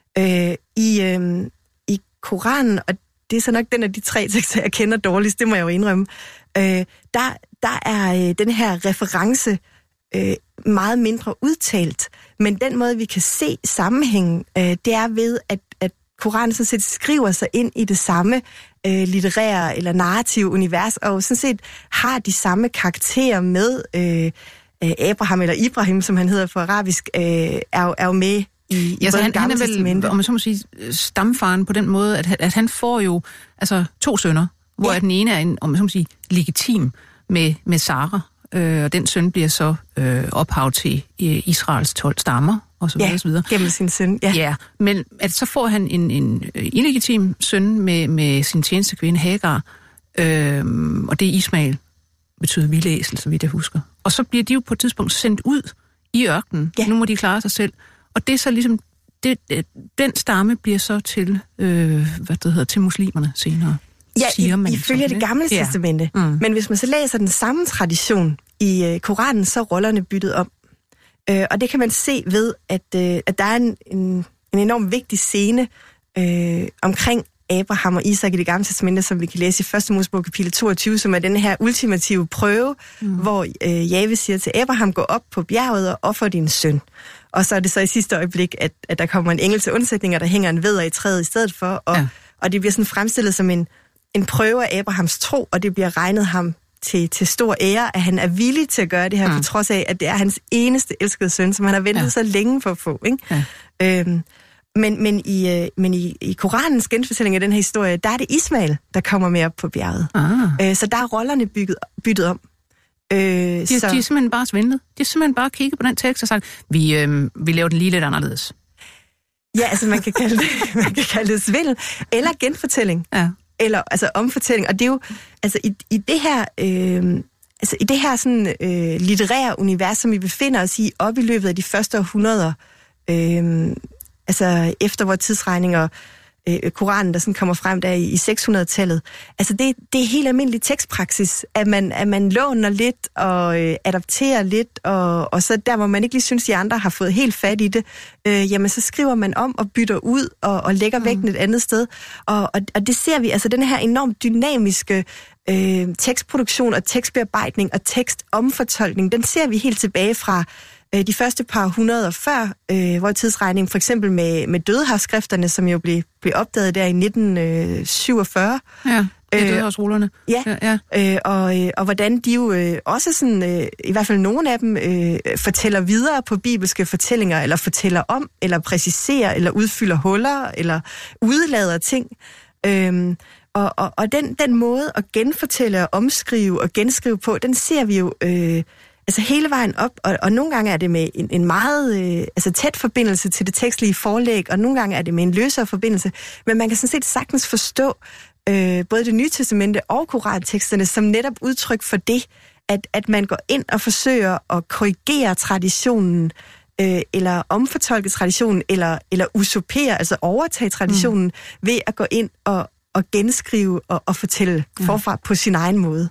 S6: I Koranen, og det er så nok den af de 3 tekster, jeg kender dårligst, det må jeg jo indrømme, der er den her reference meget mindre udtalt. Men den måde, vi kan se sammenhængen, det er ved, at Koranen sådan set skriver sig ind i det samme litterære eller narrative univers, og sådan set har de samme karakterer med Abraham, eller Ibrahim, som han hedder på arabisk, er jo med i
S5: han er vel, om man så må sige, stamfaren på den måde, at han får jo altså 2 sønner, hvor den ene er en, om man så må sige, legitim med Sara, og den søn bliver så ophav til Israels 12 stammer, og så videre, og så videre.
S6: Gennem sin søn,
S5: ja. Men at så får han en illegitim søn med sin tjenestekvinde Hagar, og det er Ismael, betyder vildæsel, så vidt jeg husker. Og så bliver de jo på et tidspunkt sendt ud i ørkenen. Ja. Nu må de klare sig selv. Og det er så ligesom, den stamme bliver så til, til muslimerne senere.
S6: Ja, ifølge det gamle testamente. Men hvis man så læser den samme tradition i Koranen, så er rollerne byttet om. Og det kan man se ved, at der er en enormt vigtig scene omkring Abraham og Isak i det gamle testamente, som vi kan læse i 1. Mosebog kapitel 22, som er den her ultimative prøve, hvor Jahve siger til Abraham, gå op på bjerget og offer din søn. Og så er det så i sidste øjeblik, at der kommer en engel til undsætning, og der hænger en vædder i træet i stedet for, og det bliver sådan fremstillet som en prøve af Abrahams tro, og det bliver regnet ham til stor ære, at han er villig til at gøre det her, på trods af, at det er hans eneste elskede søn, som han har ventet så længe for at få. Ikke? Ja. Men i Koranens genfortælling af den her historie, der er det Ismael, der kommer med op på bjerget. Så der er rollerne byttet om.
S5: De er simpelthen bare svindlet. De har simpelthen bare kigget på den tekst og sagt, vi laver den lige lidt anderledes.
S6: Ja, altså man kan kalde det svindel, eller genfortælling. Ja. Eller altså omfortælling. Og det er jo, altså i det her altså i det her sådan, litterære univers, som vi befinder os i, op i løbet af de første århundreder, altså efter vores tidsregninger, Koranen, der sådan kommer frem der i 600-tallet. Altså det er helt almindelig tekstpraksis, at man låner lidt og adapterer lidt, og så der, hvor man ikke lige synes, de andre har fået helt fat i det, jamen så skriver man om og bytter ud og lægger vægten et andet sted. Og det ser vi, altså den her enormt dynamiske tekstproduktion og tekstbearbejdning og tekstomfortolkning, den ser vi helt tilbage fra de første par hundreder før vor tidsregning, for eksempel med dødehavsskrifterne, som jo blev opdaget der i 1947.
S5: Ja, dødehavsrullerne.
S6: Og hvordan de jo også sådan, i hvert fald nogle af dem, fortæller videre på bibelske fortællinger, eller fortæller om, eller præciserer, eller udfylder huller, eller udlader ting. Og den måde at genfortælle og omskrive og genskrive på, den ser vi jo altså hele vejen op, og nogle gange er det med en meget tæt forbindelse til det tekstlige forlæg, og nogle gange er det med en løsere forbindelse, men man kan sådan set sagtens forstå både det nye testamente og koranteksterne som netop udtryk for det, at man går ind og forsøger at korrigere traditionen, eller omfortolke traditionen, eller usurpere, altså overtage traditionen, ved at gå ind og genskrive og fortælle forfra på sin egen måde.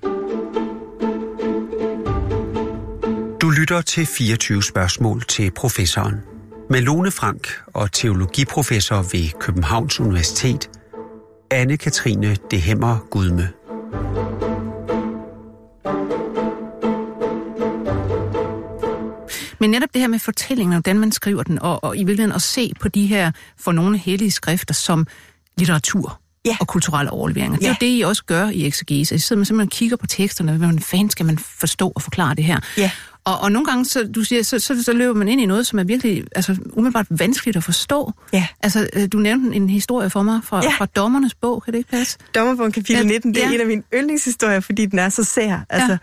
S3: Du lytter til 24 spørgsmål til professoren. Med Lone Frank og teologiprofessor ved Københavns Universitet, Anne-Katrine Dehemmer Gudme.
S5: Men netop det her med fortællingen, hvordan man skriver den, og i virkeligheden at se på de her for nogle hellige skrifter som litteratur. Ja. Og kulturelle overleveringer. Det er jo det, I også gør i eksegese. I sidder man simpelthen kigger på teksterne, hvordan fanden skal man forstå og forklare det her. Ja. Og nogle gange, så, du siger, så løber man ind i noget, som er virkelig umiddelbart vanskeligt at forstå. Ja. Altså, du nævnte en historie for mig fra Dommernes bog, kan det ikke passe?
S6: Dommerbogen kapitel 19, det er en af mine yndlingshistorier, fordi den er så sær. Altså,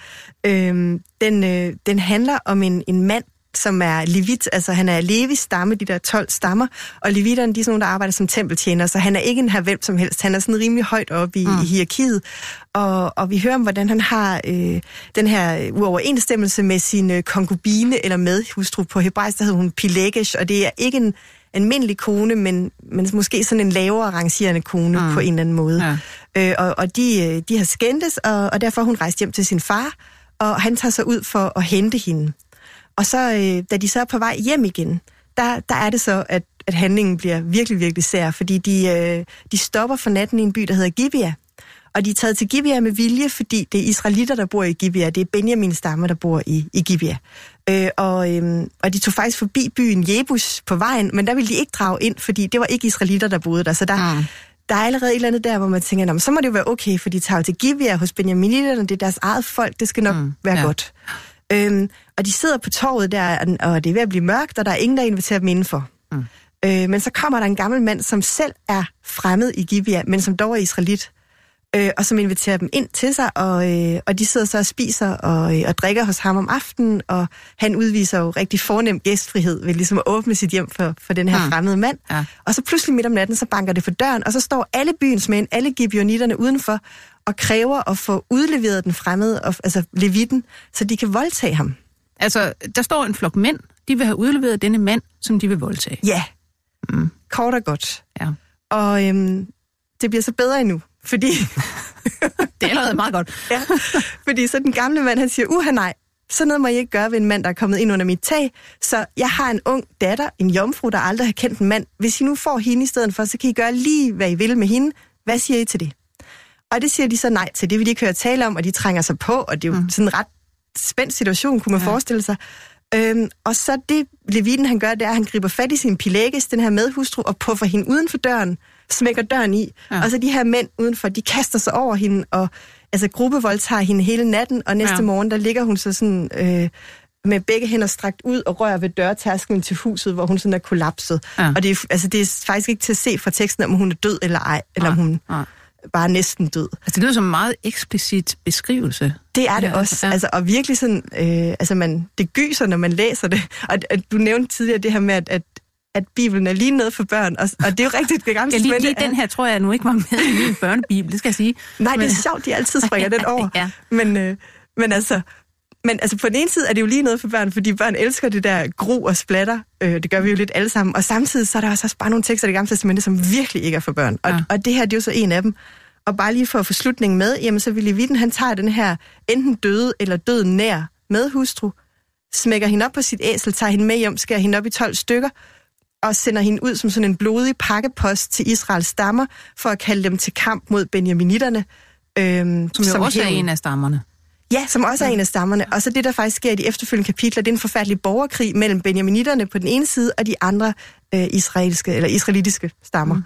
S6: den handler om en mand, som er levit, altså han er Levis stamme, de der 12 stammer, og levitterne, de er sådan nogle, der arbejder som tempeltjener, så han er ikke en her hvem som helst, han er sådan rimelig højt oppe i hierarkiet, og vi hører om, hvordan han har den her uoverensstemmelse med sin konkubine eller medhustru. På hebraisk, der hedder hun Pilegesh, og det er ikke en almindelig kone, men måske sådan en lavere rangerende kone på en eller anden måde. Ja. Og de har skændtes, og derfor har hun rejst hjem til sin far, og han tager sig ud for at hente hende. Og så, da de så er på vej hjem igen, der er det så, at handlingen bliver virkelig, virkelig sær, fordi de stopper for natten i en by, der hedder Gibea. Og de er taget til Gibea med vilje, fordi det er israelitter, der bor i Gibea. Det er Benjamins stamme, der bor i Gibea. Og de tog faktisk forbi byen Jebus på vejen, men der ville de ikke drage ind, fordi det var ikke israelitter, der boede der. Så der er allerede et eller andet der, hvor man tænker, så må det jo være okay, for de tager jo til Gibea hos benjaminitterne, det er deres eget folk, det skal nok være godt. Og de sidder på torvet der, og det er ved at blive mørkt, og der er ingen, der inviterer dem indenfor. Men så kommer der en gammel mand, som selv er fremmed i Gibea, men som dog er israelit, og som inviterer dem ind til sig, og de sidder så og spiser og drikker hos ham om aftenen, og han udviser jo rigtig fornem gæstfrihed ved ligesom at åbne sit hjem for den her fremmede mand. Ja. Og så pludselig midt om natten, så banker det på døren, og så står alle byens mænd, alle gibeonitterne udenfor, og kræver at få udleveret den fremmede, altså levitten, så de kan voldtage ham.
S5: Altså, der står en flok mænd, de vil have udleveret denne mand, som de vil voldtage.
S6: Ja, kort og godt. Ja. Og det bliver så bedre endnu, fordi...
S5: det er allerede meget godt.
S6: Ja, fordi så den gamle mand, han siger, nej, sådan noget må I ikke gøre ved en mand, der er kommet ind under mit tag, så jeg har en ung datter, en jomfru, der aldrig har kendt en mand. Hvis I nu får hende i stedet for, så kan I gøre lige, hvad I vil med hende. Hvad siger I til det? Og det siger de så nej til. Det vil de ikke høre tale om, og de trænger sig på, og det er jo sådan en ret spændt situation, kunne man forestille sig. Og så det levitten, han gør, det er, at han griber fat i sin Pileges, den her medhustru, og puffer hende uden for døren, smækker døren i. Ja. Og så de her mænd udenfor, de kaster sig over hende, og altså gruppevoldtager hende hele natten, og næste morgen, der ligger hun så sådan med begge hænder strakt ud og rører ved dørtærsklen til huset, hvor hun sådan er kollapset. Ja. Og det er faktisk ikke til at se fra teksten, om hun er død eller ej, eller om hun bare næsten død.
S5: Altså det lyder som en meget eksplicit beskrivelse.
S6: Det er det også. Ja. Altså, og virkelig sådan, det gyser, når man læser det. Og du nævnte tidligere det her med, at Bibelen er lige noget for børn, og det er jo rigtigt det gamle.
S5: Ja, lige den her tror jeg nu ikke var med i min børnebibel, det skal jeg sige.
S6: Nej, det er sjovt, de altid springer den over. Ja. Men altså på den ene side er det jo lige noget for børn, fordi børn elsker det der gru og splatter. Det gør vi jo lidt alle sammen. Og samtidig så er der også bare nogle tekster i Det Gamle Testamente, som virkelig ikke er for børn. Og det her, det er jo så en af dem. Og bare lige for at få slutningen med, jamen så vil Levitten, han tager den her enten døde eller døden nær medhustru, smækker hende op på sit æsel, tager hende med hjem, skærer hende op i 12 stykker, og sender hende ud som sådan en blodig pakkepost til Israels stammer, for at kalde dem til kamp mod benjaminitterne.
S5: Som også er en af stammerne.
S6: Ja, som også er en af stammerne. Og så det, der faktisk sker i de efterfølgende kapitler, det er en forfærdelig borgerkrig mellem benjaminitterne på den ene side, og de andre israelitiske stammer.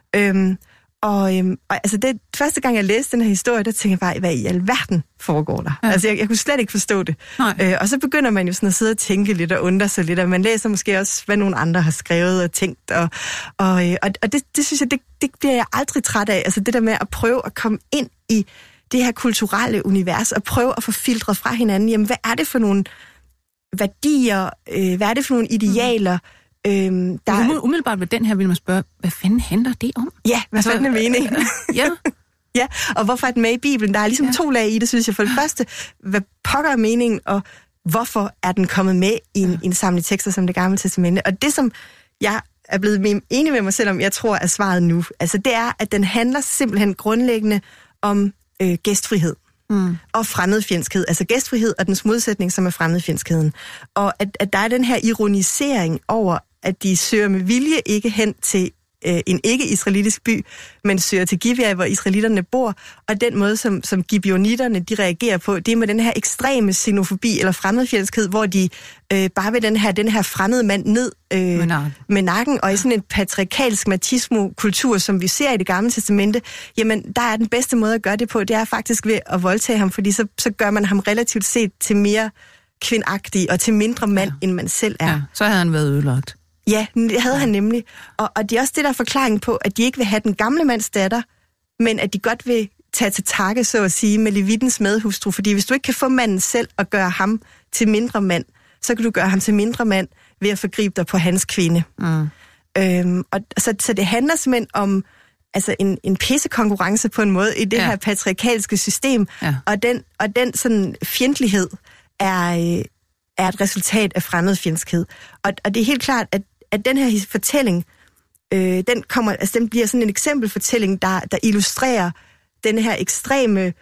S6: Og altså det første gang, jeg læste den her historie, der tænkte jeg bare, hvad i alverden foregår der? Ja. Altså jeg kunne slet ikke forstå det. Og så begynder man jo sådan at sidde og tænke lidt og undre sig lidt, og man læser måske også, hvad nogle andre har skrevet og tænkt. Og det synes jeg, det bliver jeg aldrig træt af. Altså det der med at prøve at komme ind i det her kulturelle univers, og prøve at få filtret fra hinanden, jamen hvad er det for nogle værdier, hvad er det for nogle idealer,
S5: Umiddelbart ved den her vil man spørge, hvad fanden handler det om?
S6: Ja, hvad fanden er meningen?
S5: Ja.
S6: Ja, og hvorfor er den med i Bibelen? Der er ligesom 2 lag i det, synes jeg. For det første, hvad pokker er meningen, og hvorfor er den kommet med i en samling tekster som Det Gamle Testamente? Og det, som jeg er blevet enig med mig selv om, jeg tror er svaret nu, altså det er, at den handler simpelthen grundlæggende om gæstfrihed. Og fremmedfjendskhed, altså gæstfrihed og dens modsætning, som er fremmedfjendskheden. Og at der er den her ironisering over, at de søger med vilje ikke hen til en ikke-israelitisk by, men søger til Gibeah, hvor israelitterne bor, og den måde, som gibeonitterne de reagerer på, det er med den her ekstreme xenofobi eller fremmedfjendskhed, hvor de bare vil den her fremmede mand ned med nakken, og i sådan en patriarkalsk machismo-kultur, som vi ser i Det Gamle Testamente, jamen der er den bedste måde at gøre det på, det er faktisk ved at voldtage ham, fordi så gør man ham relativt set til mere kvindagtig og til mindre mand, end man selv er.
S5: Ja, så havde han været ødelagt.
S6: Ja, det havde han nemlig. Og det er også det, der er forklaring på, at de ikke vil have den gamle mands datter, men at de godt vil tage til takke, så at sige, med Levittens medhustru. Fordi hvis du ikke kan få manden selv og gøre ham til mindre mand, så kan du gøre ham til mindre mand ved at forgribe dig på hans kvinde. Og så det handler simpelthen om altså en pissekonkurrence på en måde i det her patriarkalske system. Ja. Og den sådan fjendtlighed er et resultat af fremmedfjendskhed. Og det er helt klart, at den her fortælling, den bliver sådan en eksempelfortælling, der illustrerer den her ekstreme,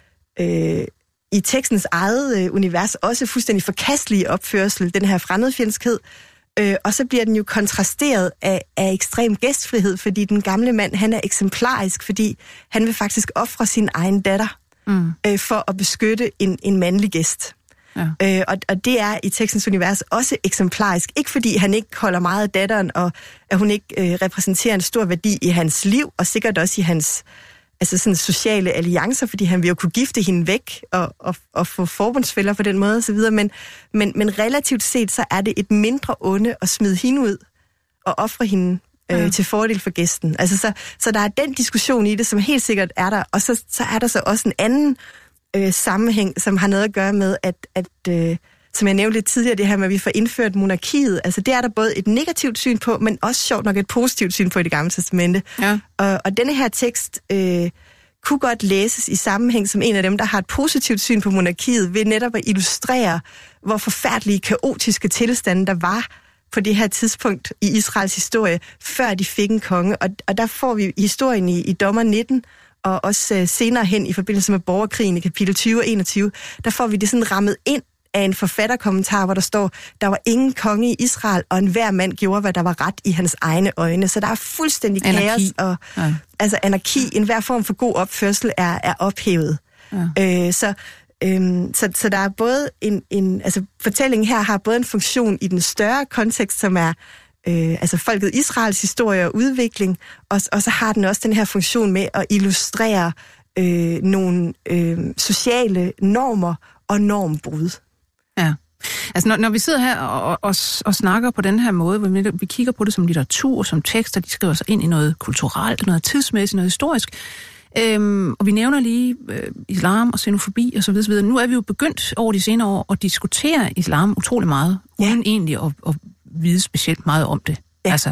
S6: i tekstens eget univers, også fuldstændig forkastelige opførsel, den her fremmedfjendskhed. Og så bliver den jo kontrasteret af ekstrem gæstfrihed, fordi den gamle mand, han er eksemplarisk, fordi han vil faktisk ofre sin egen datter for at beskytte en mandlig gæst. Ja. Og det er i tekstens univers også eksemplarisk. Ikke fordi han ikke holder meget af datteren, og at hun ikke repræsenterer en stor værdi i hans liv, og sikkert også i hans sådan sociale alliancer, fordi han vil jo kunne gifte hende væk og få forbundsfæller på den måde osv. Men relativt set, så er det et mindre onde at smide hende ud og ofre hende til fordel for gæsten. Altså så der er den diskussion i det, som helt sikkert er der, og så er der så også en anden sammenhæng, som har noget at gøre med, at som jeg nævnte lidt tidligere, det her med, at vi får indført monarkiet. Altså det er der både et negativt syn på, men også sjovt nok et positivt syn på i Det Gamle Testamente. Ja. Og denne her tekst kunne godt læses i sammenhæng som en af dem, der har et positivt syn på monarkiet, ved netop at illustrere, hvor forfærdelige, kaotiske tilstande der var på det her tidspunkt i Israels historie, før de fik en konge. Og der får vi historien i Dommer 19, og også senere hen i forbindelse med borgerkrigen i kapitel 20 og 21, der får vi det sådan rammet ind af en forfatterkommentar, hvor der står, der var ingen konge i Israel, og enhver mand gjorde, hvad der var ret i hans egne øjne. Så der er fuldstændig kaos, og altså anarki, enhver form for god opførsel er ophævet. Ja. Så der er både altså fortællingen her har både en funktion i den større kontekst, som er altså folket Israels historie og udvikling, og så har den også den her funktion med at illustrere nogle sociale normer og normbrud. Ja.
S5: Altså når vi sidder her og snakker på den her måde, hvor vi kigger på det som litteratur, som tekster, de skriver sig ind i noget kulturelt, noget tidsmæssigt, noget historisk, og vi nævner lige islam og xenofobi og så videre. Nu er vi jo begyndt over de senere år at diskutere islam utrolig meget, uden egentlig at vide specielt meget om det. Ja. Altså,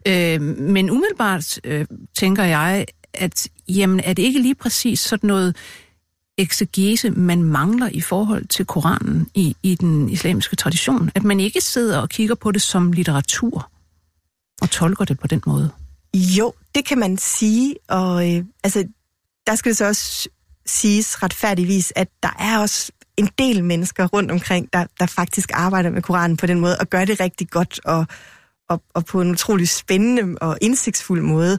S5: men umiddelbart tænker jeg, at jamen, er det ikke lige præcis sådan noget eksegese, man mangler i forhold til Koranen i den islamiske tradition? At man ikke sidder og kigger på det som litteratur og tolker det på den måde?
S6: Jo, det kan man sige, og der skal det så også siges retfærdigvis, at der er også en del mennesker rundt omkring, der faktisk arbejder med Koranen på den måde, og gør det rigtig godt, og på en utrolig spændende og indsigtsfuld måde.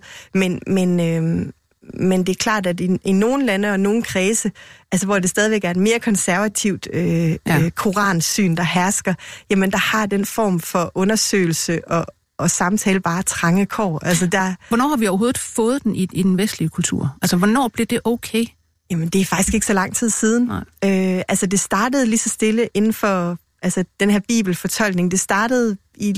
S6: Men det er klart, at i nogle lande og nogle kredse, altså hvor det stadigvæk er et mere konservativt koransyn, der hersker, jamen der har den form for undersøgelse og samtale bare trange kår. Altså
S5: hvornår har vi overhovedet fået den i den vestlige kultur? Altså hvornår blev det okay?
S6: Jamen det er faktisk ikke så lang tid siden. Det startede lige så stille inden for den her bibelfortolkning. Det startede i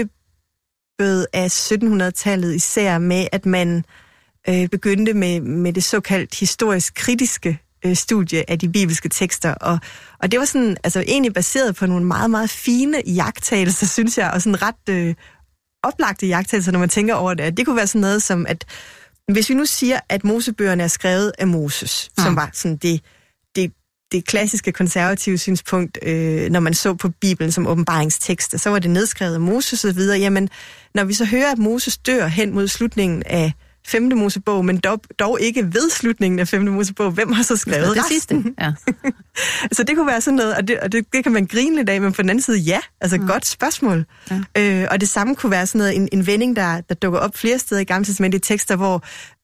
S6: løbet af 1700-tallet især med, at man begyndte med det såkaldt historisk kritiske studie af de bibelske tekster, og det var sådan, egentlig baseret på nogle meget, meget fine iagttagelser, synes jeg, og sådan ret oplagte iagttagelser, når man tænker over det. Det kunne være sådan noget som, at hvis vi nu siger, at Mosebøgerne er skrevet af Moses, som var sådan det klassiske konservative synspunkt, når man så på Bibelen som åbenbaringstekster, så var det nedskrevet af Moses og så videre. Jamen, når vi så hører, at Moses dør hen mod slutningen af 5. Mosebog, men dog ikke ved slutningen af 5. Mosebog. Hvem har så skrevet
S5: det sidste? Ja.
S6: Så det kunne være sådan noget, og det kan man grine lidt af, men på den anden side, ja. Godt spørgsmål. Ja. Og det samme kunne være sådan noget, en vending, der dukker op flere steder i Gamle Testamente i tekster, hvor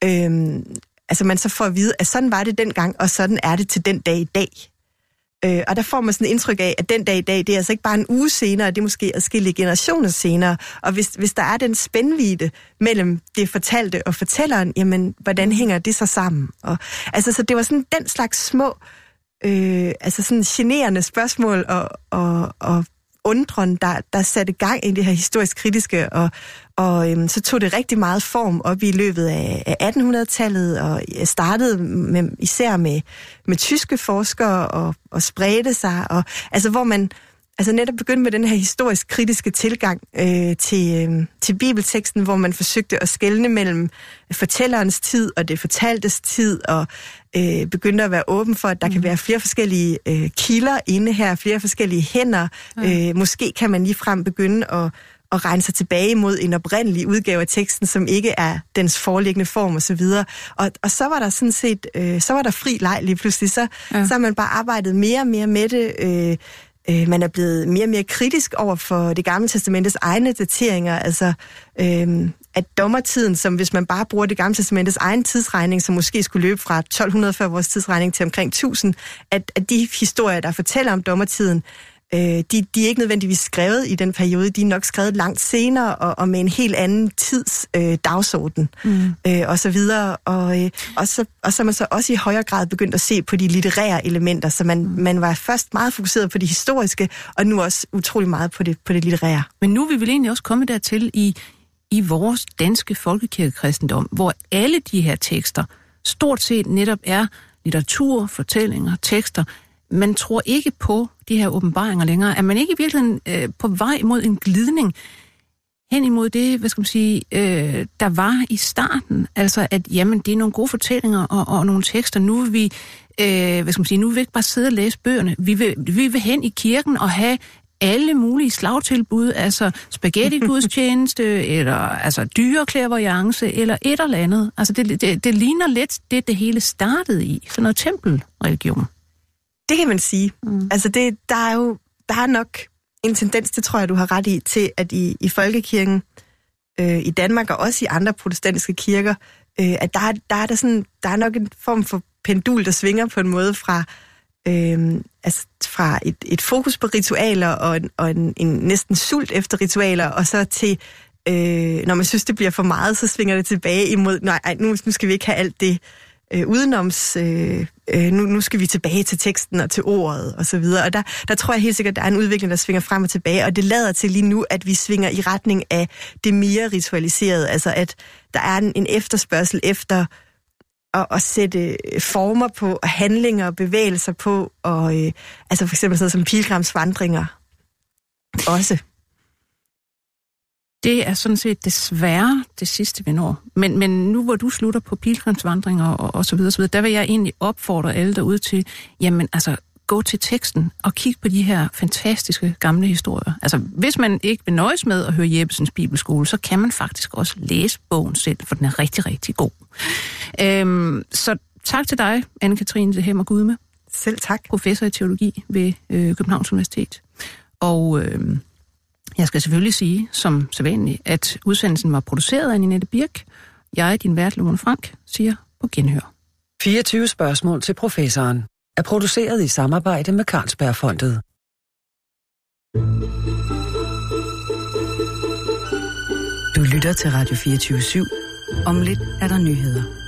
S6: man så får at vide, at sådan var det dengang, og sådan er det til den dag i dag. Og der får man sådan et indtryk af, at den dag i dag, det er altså ikke bare en uge senere, det er måske adskillige generationer senere. Og hvis der er den spændvidde mellem det fortalte og fortælleren, jamen, hvordan hænger det så sammen? Og, så det var sådan den slags små, sådan generende spørgsmål og undren, der satte gang i det her historisk kritiske, og så tog det rigtig meget form op i løbet af 1800-tallet, og startede især med tyske forskere og spredte sig, og hvor man netop begyndte med den her historisk kritiske tilgang til bibelteksten, hvor man forsøgte at skelne mellem fortællerens tid og det fortaltes tid, og begyndte at være åben for, at der kan være flere forskellige kilder inde her, flere forskellige hænder. Måske kan man ligefrem begynde at regne sig tilbage mod en oprindelig udgave af teksten, som ikke er dens foreliggende form og så videre. Og så var der sådan set, så var der fri leg lige pludselig. Så har man bare arbejdet mere og mere med det. Man er blevet mere og mere kritisk over for det gamle testamentes egne dateringer, at dommertiden, som hvis man bare bruger det gamle testamentets egen tidsregning, som måske skulle løbe fra 1200 før vores tidsregning til omkring 1000, at de historier, der fortæller om dommertiden, de er ikke nødvendigvis skrevet i den periode, de er nok skrevet langt senere og med en helt anden tids dagsorden og så videre. Og så er man så også i højere grad begyndt at se på de litterære elementer, så man var først meget fokuseret på det historiske, og nu også utrolig meget på det litterære.
S5: Men nu er vi vel egentlig også kommet dertil i vores danske folkekirkekristendom, hvor alle de her tekster stort set netop er litteratur, fortællinger, tekster. Man tror ikke på de her åbenbaringer længere. Er man ikke i virkeligheden på vej mod en glidning hen imod det, der var i starten? Altså, at jamen, det er nogle gode fortællinger og nogle tekster. Nu vil vi, nu vil vi ikke bare sidde og læse bøgerne. Vi vil hen i kirken og have alle mulige slagtilbud, altså spaghetti-gudstjeneste, eller dyreklærvoyance, eller et eller andet. Altså, det ligner lidt det hele startede i. Sådan noget tempelreligion.
S6: Det kan man sige. Der er nok en tendens, det tror jeg, du har ret i, til at i folkekirken i Danmark og også i andre protestantiske kirker, at der er nok en form for pendul, der svinger på en måde fra et fokus på ritualer og en næsten sult efter ritualer, og så til, når man synes, det bliver for meget, så svinger det tilbage imod, nu skal vi ikke have alt det udenoms, nu skal vi tilbage til teksten og til ordet og så videre. Og der tror jeg helt sikkert, at der er en udvikling, der svinger frem og tilbage, og det lader til lige nu, at vi svinger i retning af det mere ritualiserede, altså at der er en efterspørgsel efter at sætte former på, handlinger og bevægelser på, og for eksempel sådan som pilgrimsvandringer også.
S5: Det er sådan set desværre det sidste, vi når. Men nu hvor du slutter på pilgrimsvandringer og så videre, der vil jeg egentlig opfordre alle derude til, jamen altså, gå til teksten og kig på de her fantastiske gamle historier. Altså, hvis man ikke vil nøjes med at høre Jeppesens Bibelskole, så kan man faktisk også læse bogen selv, for den er rigtig, rigtig god. Så tak til dig, Anne-Katrine Hemmer Gudme.
S6: Selv tak. Professor
S5: i teologi ved Københavns Universitet. Og jeg skal selvfølgelig sige, som sædvanligt, at udsendelsen var produceret af Ninette Birk. Jeg, din vært, Lone Frank, siger på genhør.
S4: 24 spørgsmål til professoren er produceret i samarbejde med Carlsbergfondet.
S1: Du lytter til Radio 24/7. Om lidt er der nyheder.